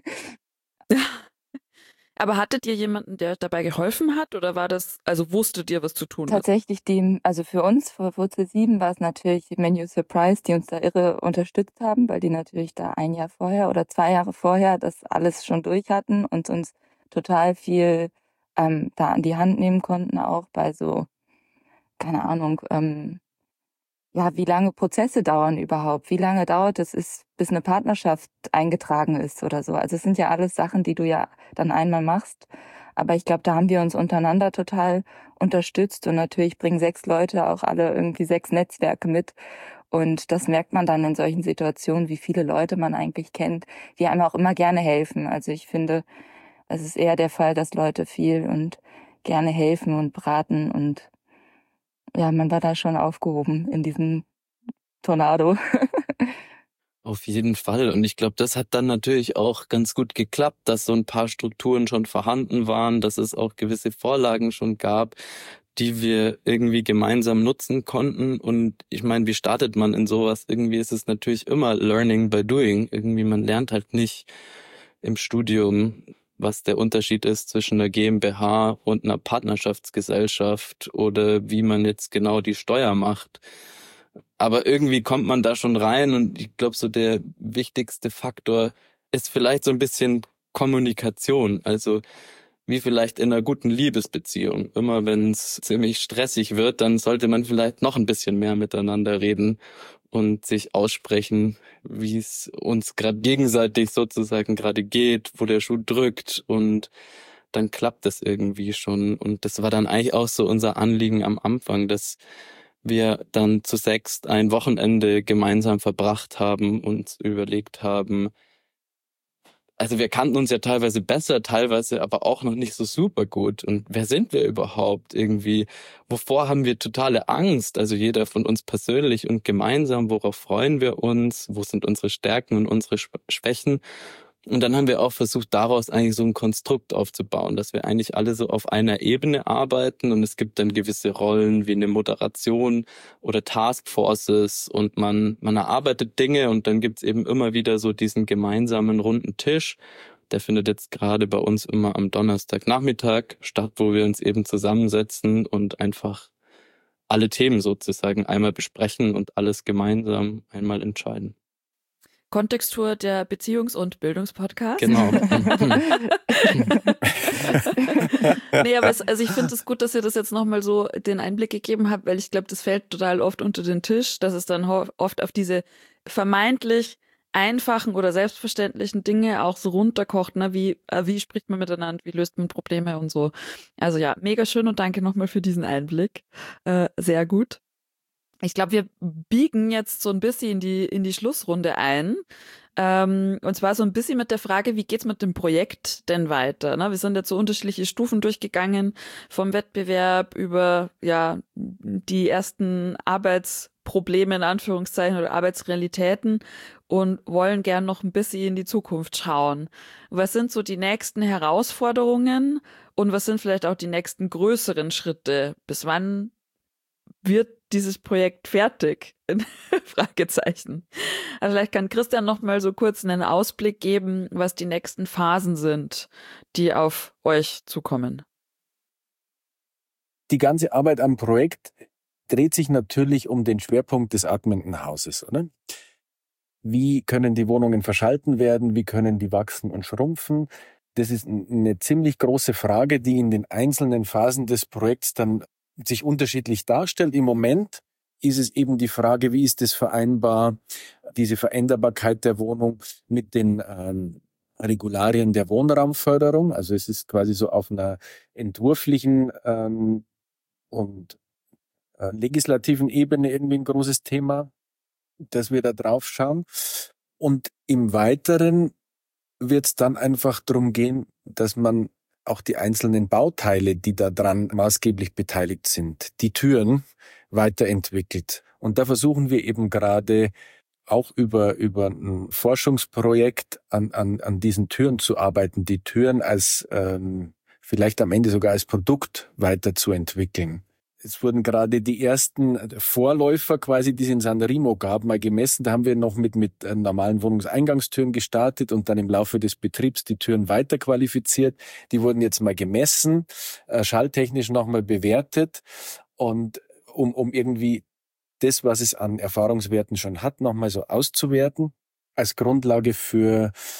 Aber hattet ihr jemanden, der dabei geholfen hat, oder war das, also wusstet ihr, was zu tun ist? Tatsächlich, also für uns, vor Wurzel 7, war es natürlich Menu Surprise, die uns da irre unterstützt haben, weil die natürlich da 1 Jahr vorher oder 2 Jahre vorher das alles schon durch hatten und uns total viel da an die Hand nehmen konnten, auch bei so, keine Ahnung, ja, wie lange Prozesse dauern überhaupt? Wie lange dauert es, bis eine Partnerschaft eingetragen ist oder so? Also es sind ja alles Sachen, die du ja dann einmal machst. Aber ich glaube, da haben wir uns untereinander total unterstützt und natürlich bringen 6 Leute auch alle irgendwie 6 Netzwerke mit. Und das merkt man dann in solchen Situationen, wie viele Leute man eigentlich kennt, die einem auch immer gerne helfen. Also ich finde, es ist eher der Fall, dass Leute viel und gerne helfen und beraten und ja, man war da schon aufgehoben in diesem Tornado. Auf jeden Fall. Und ich glaube, das hat dann natürlich auch ganz gut geklappt, dass so ein paar Strukturen schon vorhanden waren, dass es auch gewisse Vorlagen schon gab, die wir irgendwie gemeinsam nutzen konnten. Und ich meine, wie startet man in sowas? Irgendwie ist es natürlich immer Learning by Doing. Irgendwie, man lernt halt nicht im Studium, was der Unterschied ist zwischen einer GmbH und einer Partnerschaftsgesellschaft oder wie man jetzt genau die Steuer macht. Aber irgendwie kommt man da schon rein und ich glaube, so der wichtigste Faktor ist vielleicht so ein bisschen Kommunikation. Also wie vielleicht in einer guten Liebesbeziehung. Immer wenn es ziemlich stressig wird, dann sollte man vielleicht noch ein bisschen mehr miteinander reden und sich aussprechen, wie es uns gerade gegenseitig sozusagen gerade geht, wo der Schuh drückt, und dann klappt das irgendwie schon. Und das war dann eigentlich auch so unser Anliegen am Anfang, dass wir dann zu 6 ein Wochenende gemeinsam verbracht haben und überlegt haben, also wir kannten uns ja teilweise besser, teilweise aber auch noch nicht so super gut. Und wer sind wir überhaupt irgendwie? Wovor haben wir totale Angst? Also jeder von uns persönlich und gemeinsam, worauf freuen wir uns? Wo sind unsere Stärken und unsere Schwächen? Und dann haben wir auch versucht, daraus eigentlich so ein Konstrukt aufzubauen, dass wir eigentlich alle so auf einer Ebene arbeiten und es gibt dann gewisse Rollen wie eine Moderation oder Taskforces und man erarbeitet Dinge und dann gibt's eben immer wieder so diesen gemeinsamen runden Tisch. Der findet jetzt gerade bei uns immer am Donnerstagnachmittag statt, wo wir uns eben zusammensetzen und einfach alle Themen sozusagen einmal besprechen und alles gemeinsam einmal entscheiden. Kontextur, der Beziehungs- und Bildungspodcast. Genau. Nee, aber also ich finde es gut, dass ihr das jetzt nochmal so den Einblick gegeben habt, weil ich glaube, das fällt total oft unter den Tisch, dass es dann oft auf diese vermeintlich einfachen oder selbstverständlichen Dinge auch so runterkocht, ne? Wie spricht man miteinander, wie löst man Probleme und so. Also ja, mega schön und danke nochmal für diesen Einblick. Sehr gut. Ich glaube, wir biegen jetzt so ein bisschen in die Schlussrunde ein. Und zwar so ein bisschen mit der Frage, wie geht's mit dem Projekt denn weiter? Ne? Wir sind jetzt so unterschiedliche Stufen durchgegangen, vom Wettbewerb über ja die ersten Arbeitsprobleme in Anführungszeichen oder Arbeitsrealitäten und wollen gern noch ein bisschen in die Zukunft schauen. Was sind so die nächsten Herausforderungen und was sind vielleicht auch die nächsten größeren Schritte? Bis wann wird dieses Projekt fertig? Fragezeichen. Also vielleicht kann Christian noch mal so kurz einen Ausblick geben, was die nächsten Phasen sind, die auf euch zukommen. Die ganze Arbeit am Projekt dreht sich natürlich um den Schwerpunkt des atmenden Hauses, oder? Wie können die Wohnungen verschalten werden? Wie können die wachsen und schrumpfen? Das ist eine ziemlich große Frage, die in den einzelnen Phasen des Projekts dann sich unterschiedlich darstellt. Im Moment ist es eben die Frage, wie ist es vereinbar, diese Veränderbarkeit der Wohnung mit den Regularien der Wohnraumförderung. Also es ist quasi so auf einer entwurflichen und legislativen Ebene irgendwie ein großes Thema, dass wir da drauf schauen. Und im Weiteren wird es dann einfach darum gehen, dass man auch die einzelnen Bauteile, die da dran maßgeblich beteiligt sind, die Türen weiterentwickelt. Und da versuchen wir eben gerade auch über ein Forschungsprojekt an diesen Türen zu arbeiten, die Türen als vielleicht am Ende sogar als Produkt weiterzuentwickeln. Es wurden gerade die ersten Vorläufer quasi, die es in San Remo gab, mal gemessen. Da haben wir noch mit normalen Wohnungseingangstüren gestartet und dann im Laufe des Betriebs die Türen weiter qualifiziert. Die wurden jetzt mal gemessen, schalltechnisch nochmal bewertet und um irgendwie das, was es an Erfahrungswerten schon hat, nochmal so auszuwerten als Grundlage für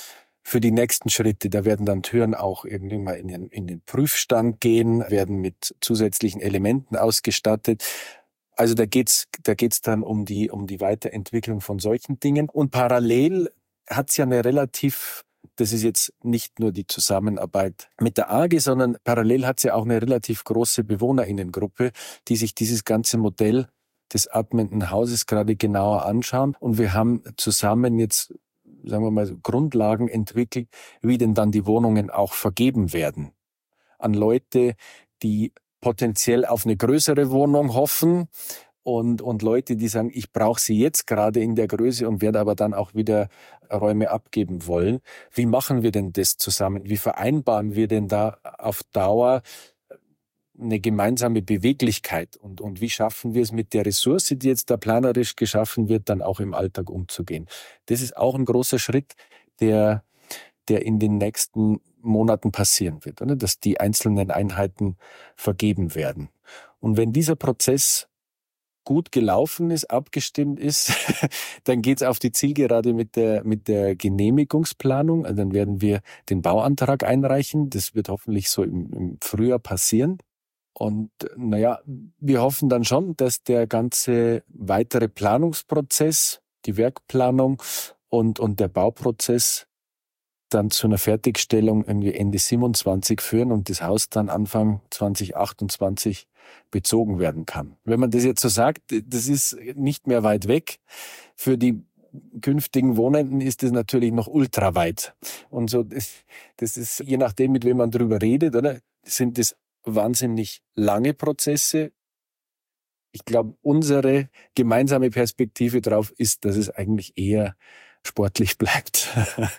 für die nächsten Schritte. Da werden dann Türen auch irgendwie mal in den Prüfstand gehen, werden mit zusätzlichen Elementen ausgestattet. Also da geht's dann um die Weiterentwicklung von solchen Dingen. Und parallel hat's ja das ist jetzt nicht nur die Zusammenarbeit mit der AG, sondern parallel hat's ja auch eine relativ große BewohnerInnengruppe, die sich dieses ganze Modell des atmenden Hauses gerade genauer anschauen. Und wir haben zusammen jetzt, sagen wir mal, Grundlagen entwickelt, wie denn dann die Wohnungen auch vergeben werden. An Leute, die potenziell auf eine größere Wohnung hoffen und Leute, die sagen, ich brauche sie jetzt gerade in der Größe und werde aber dann auch wieder Räume abgeben wollen. Wie machen wir denn das zusammen? Wie vereinbaren wir denn da auf Dauer eine gemeinsame Beweglichkeit und wie schaffen wir es mit der Ressource, die jetzt da planerisch geschaffen wird, dann auch im Alltag umzugehen? Das ist auch ein großer Schritt, der in den nächsten Monaten passieren wird, oder? Dass die einzelnen Einheiten vergeben werden. Und wenn dieser Prozess gut gelaufen ist, abgestimmt ist, dann geht's auf die Zielgerade mit der Genehmigungsplanung. Also dann werden wir den Bauantrag einreichen. Das wird hoffentlich so im Frühjahr passieren. Und wir hoffen dann schon, dass der ganze weitere Planungsprozess, die Werkplanung und der Bauprozess dann zu einer Fertigstellung irgendwie Ende 27 führen und das Haus dann Anfang 2028 bezogen werden kann. Wenn man das jetzt so sagt, das ist nicht mehr weit weg. Für die künftigen Wohnenden ist das natürlich noch ultra weit. Und so, das ist, je nachdem, mit wem man drüber redet, oder, sind das wahnsinnig lange Prozesse. Ich glaube, unsere gemeinsame Perspektive drauf ist, dass es eigentlich eher sportlich bleibt.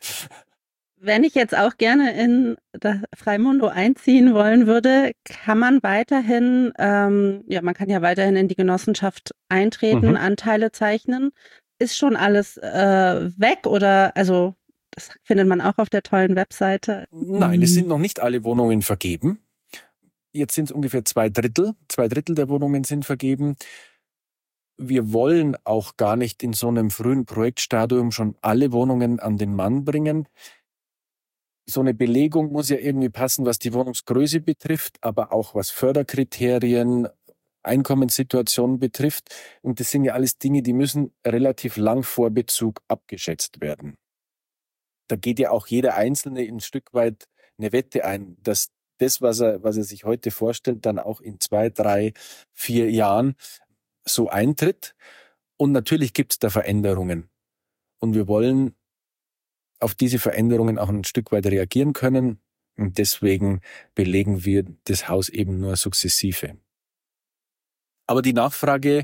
Wenn ich jetzt auch gerne in das Freimundo einziehen wollen würde, kann man weiterhin, man kann ja weiterhin in die Genossenschaft eintreten, Anteile zeichnen. Ist schon alles weg oder, also das findet man auch auf der tollen Webseite? Nein, es sind noch nicht alle Wohnungen vergeben. Jetzt sind es ungefähr 2/3. 2/3 der Wohnungen sind vergeben. Wir wollen auch gar nicht in so einem frühen Projektstadium schon alle Wohnungen an den Mann bringen. So eine Belegung muss ja irgendwie passen, was die Wohnungsgröße betrifft, aber auch was Förderkriterien, Einkommenssituationen betrifft. Und das sind ja alles Dinge, die müssen relativ lang vor Bezug abgeschätzt werden. Da geht ja auch jeder Einzelne ein Stück weit eine Wette ein, dass das, was er sich heute vorstellt, dann auch in 2, 3, 4 Jahren so eintritt. Und natürlich gibt es da Veränderungen. Und wir wollen auf diese Veränderungen auch ein Stück weit reagieren können. Und deswegen belegen wir das Haus eben nur sukzessive. Aber die Nachfrage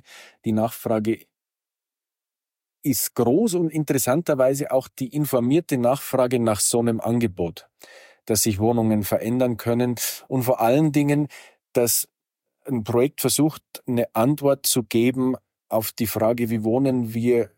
ist groß und interessanterweise auch die informierte Nachfrage nach so einem Angebot, dass sich Wohnungen verändern können und vor allen Dingen, dass ein Projekt versucht, eine Antwort zu geben auf die Frage, wie wohnen wir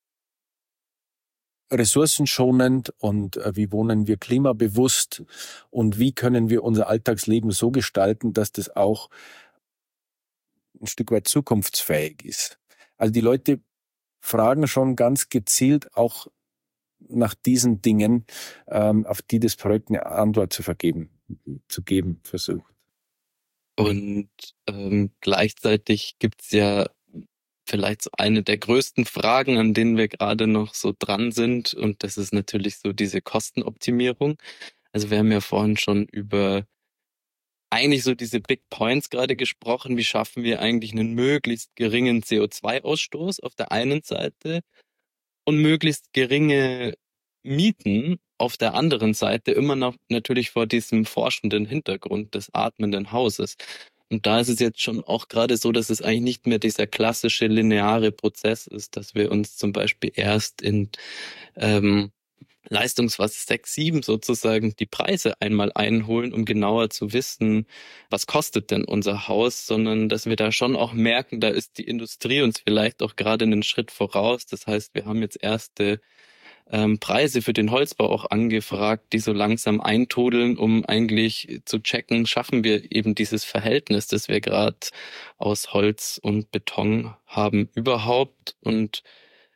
ressourcenschonend und wie wohnen wir klimabewusst und wie können wir unser Alltagsleben so gestalten, dass das auch ein Stück weit zukunftsfähig ist. Also die Leute fragen schon ganz gezielt auch nach diesen Dingen, auf die das Projekt eine Antwort zu geben versucht. Und gleichzeitig gibt's ja vielleicht so eine der größten Fragen, an denen wir gerade noch so dran sind. Und das ist natürlich so diese Kostenoptimierung. Also wir haben ja vorhin schon über eigentlich so diese Big Points gerade gesprochen. Wie schaffen wir eigentlich einen möglichst geringen CO2-Ausstoß auf der einen Seite und möglichst geringe Mieten auf der anderen Seite, immer noch natürlich vor diesem forschenden Hintergrund des atmenden Hauses. Und da ist es jetzt schon auch gerade so, dass es eigentlich nicht mehr dieser klassische lineare Prozess ist, dass wir uns zum Beispiel erst in Leistungsphase 6, 7 sozusagen die Preise einmal einholen, um genauer zu wissen, was kostet denn unser Haus, sondern dass wir da schon auch merken, da ist die Industrie uns vielleicht auch gerade einen Schritt voraus. Das heißt, wir haben jetzt erste Preise für den Holzbau auch angefragt, die so langsam eintrudeln, um eigentlich zu checken, schaffen wir eben dieses Verhältnis, das wir gerade aus Holz und Beton haben überhaupt. Und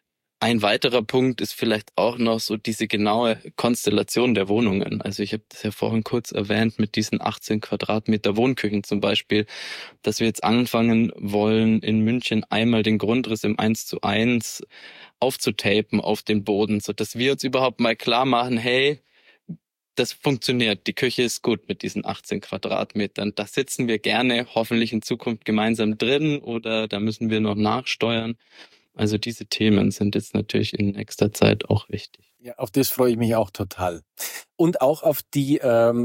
ein weiterer Punkt ist vielleicht auch noch so diese genaue Konstellation der Wohnungen. Also ich habe das ja vorhin kurz erwähnt mit diesen 18 Quadratmeter Wohnküchen zum Beispiel, dass wir jetzt anfangen wollen, in München einmal den Grundriss im 1:1 aufzutapen auf den Boden, sodass wir uns überhaupt mal klar machen, hey, das funktioniert, die Küche ist gut mit diesen 18 Quadratmetern. Da sitzen wir gerne hoffentlich in Zukunft gemeinsam drin oder da müssen wir noch nachsteuern. Also diese Themen sind jetzt natürlich in nächster Zeit auch wichtig. Ja, auf das freue ich mich auch total. Und auch auf die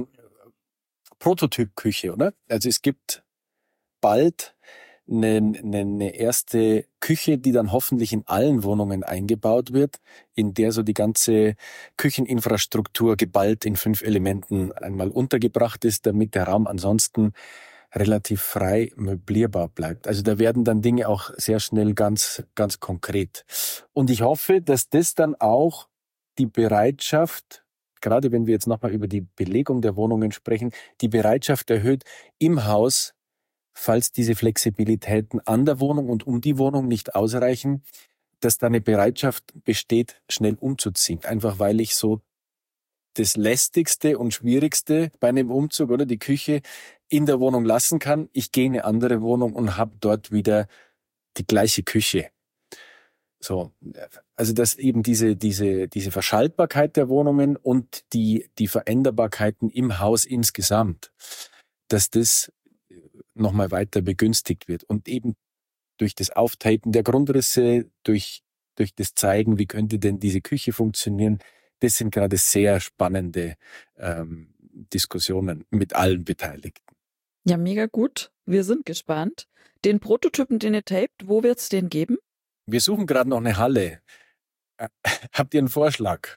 Prototypküche, oder? Also es gibt bald eine erste Küche, die dann hoffentlich in allen Wohnungen eingebaut wird, in der so die ganze Kücheninfrastruktur geballt in 5 Elementen einmal untergebracht ist, damit der Raum ansonsten relativ frei möblierbar bleibt. Also da werden dann Dinge auch sehr schnell ganz, ganz konkret. Und ich hoffe, dass das dann auch die Bereitschaft, gerade wenn wir jetzt nochmal über die Belegung der Wohnungen sprechen, die Bereitschaft erhöht, im Haus, falls diese Flexibilitäten an der Wohnung und um die Wohnung nicht ausreichen, dass da eine Bereitschaft besteht, schnell umzuziehen. Einfach weil ich so das Lästigste und Schwierigste bei einem Umzug oder die Küche in der Wohnung lassen kann. Ich gehe in eine andere Wohnung und habe dort wieder die gleiche Küche. So, also dass eben diese Verschaltbarkeit der Wohnungen und die Veränderbarkeiten im Haus insgesamt, dass das nochmal weiter begünstigt wird und eben durch das Auftapen der Grundrisse, durch das Zeigen, wie könnte denn diese Küche funktionieren, das sind gerade sehr spannende Diskussionen mit allen Beteiligten. Ja, mega gut. Wir sind gespannt. Den Prototypen, den ihr tapet, wo wird es den geben? Wir suchen gerade noch eine Halle. Habt ihr einen Vorschlag?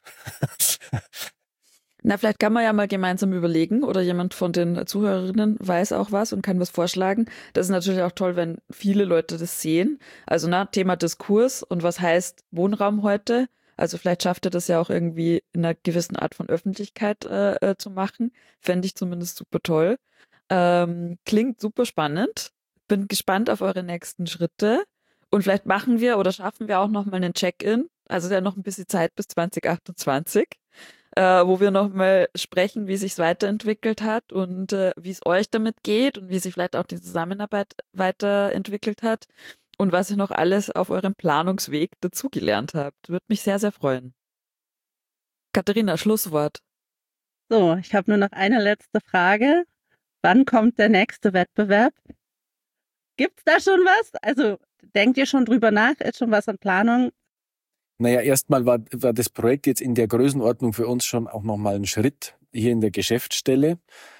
Na, vielleicht kann man ja mal gemeinsam überlegen oder jemand von den Zuhörerinnen weiß auch was und kann was vorschlagen. Das ist natürlich auch toll, wenn viele Leute das sehen. Also Thema Diskurs und was heißt Wohnraum heute? Also vielleicht schafft ihr das ja auch irgendwie in einer gewissen Art von Öffentlichkeit zu machen. Fände ich zumindest super toll. Klingt super spannend. Bin gespannt auf eure nächsten Schritte. Und vielleicht machen wir oder schaffen wir auch nochmal einen Check-in. Also ist ja noch ein bisschen Zeit bis 2028, wo wir nochmal sprechen, wie sich es weiterentwickelt hat und wie es euch damit geht und wie sich vielleicht auch die Zusammenarbeit weiterentwickelt hat und was ihr noch alles auf eurem Planungsweg dazugelernt habt. Würde mich sehr, sehr freuen. Katharina, Schlusswort. So, ich habe nur noch eine letzte Frage. Wann kommt der nächste Wettbewerb? Gibt's da schon was? Also denkt ihr schon drüber nach? Ist schon was an Planung? Naja, erstmal war das Projekt jetzt in der Größenordnung für uns schon auch nochmal ein Schritt hier in der Geschäftsstelle.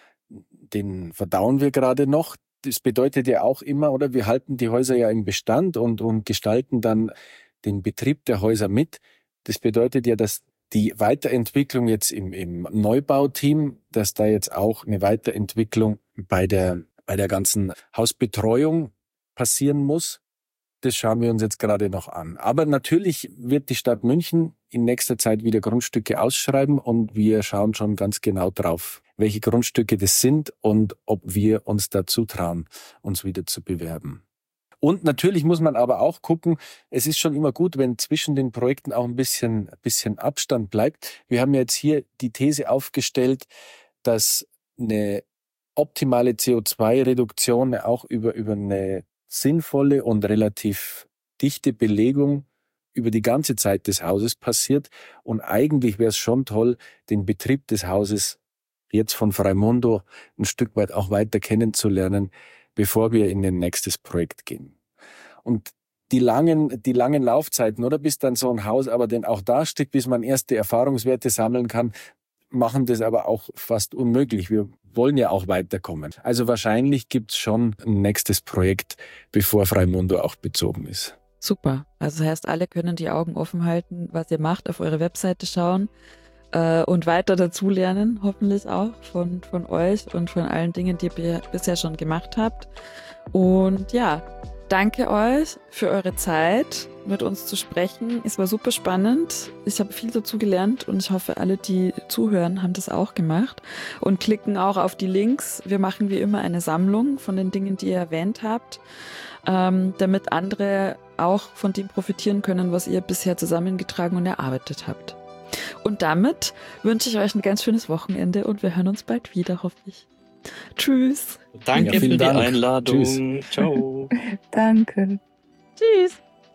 Den verdauen wir gerade noch. Das bedeutet ja auch immer, oder wir halten die Häuser ja im Bestand und gestalten dann den Betrieb der Häuser mit. Das bedeutet ja, dass die Weiterentwicklung jetzt im Neubauteam, dass da jetzt auch eine Weiterentwicklung bei der ganzen Hausbetreuung passieren muss. Das schauen wir uns jetzt gerade noch an. Aber natürlich wird die Stadt München in nächster Zeit wieder Grundstücke ausschreiben und wir schauen schon ganz genau drauf, welche Grundstücke das sind und ob wir uns da zutrauen, uns wieder zu bewerben. Und natürlich muss man aber auch gucken, es ist schon immer gut, wenn zwischen den Projekten auch ein bisschen Abstand bleibt. Wir haben jetzt hier die These aufgestellt, dass eine optimale CO2-Reduktion auch über eine sinnvolle und relativ dichte Belegung über die ganze Zeit des Hauses passiert. Und eigentlich wäre es schon toll, den Betrieb des Hauses jetzt von Fraimundo ein Stück weit auch weiter kennenzulernen, bevor wir in ein nächstes Projekt gehen. Und die langen Laufzeiten, oder bis dann so ein Haus aber denn auch dasteht, bis man erste Erfahrungswerte sammeln kann, machen das aber auch fast unmöglich. Wir wollen ja auch weiterkommen. Also wahrscheinlich gibt's schon ein nächstes Projekt, bevor Fraimundo auch bezogen ist. Super. Also das heißt, alle können die Augen offen halten, was ihr macht, auf eure Webseite schauen und weiter dazulernen, hoffentlich auch von euch und von allen Dingen, die ihr bisher schon gemacht habt. Und ja, danke euch für eure Zeit, mit uns zu sprechen. Es war super spannend. Ich habe viel dazu gelernt und ich hoffe, alle, die zuhören, haben das auch gemacht und klicken auch auf die Links. Wir machen wie immer eine Sammlung von den Dingen, die ihr erwähnt habt, damit andere auch von dem profitieren können, was ihr bisher zusammengetragen und erarbeitet habt. Und damit wünsche ich euch ein ganz schönes Wochenende und wir hören uns bald wieder, hoffe ich. Tschüss. Danke für die Einladung. Tschüss. Ciao. Danke. Tschüss.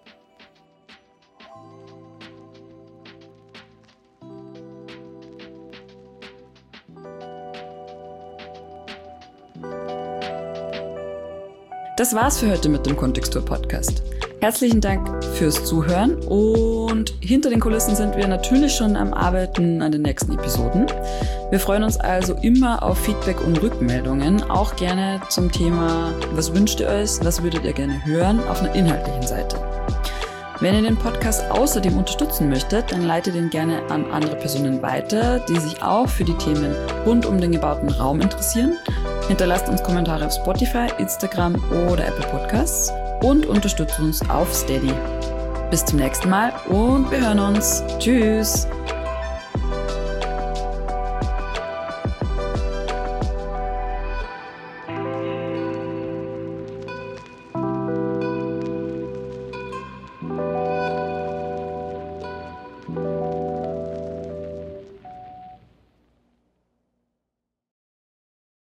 Das war's für heute mit dem Kontextur-Podcast. Herzlichen Dank fürs Zuhören und hinter den Kulissen sind wir natürlich schon am Arbeiten an den nächsten Episoden. Wir freuen uns also immer auf Feedback und Rückmeldungen, auch gerne zum Thema, was wünscht ihr euch, was würdet ihr gerne hören, auf einer inhaltlichen Seite. Wenn ihr den Podcast außerdem unterstützen möchtet, dann leitet ihn gerne an andere Personen weiter, die sich auch für die Themen rund um den gebauten Raum interessieren. Hinterlasst uns Kommentare auf Spotify, Instagram oder Apple Podcasts und unterstützt uns auf Steady. Bis zum nächsten Mal und wir hören uns. Tschüss!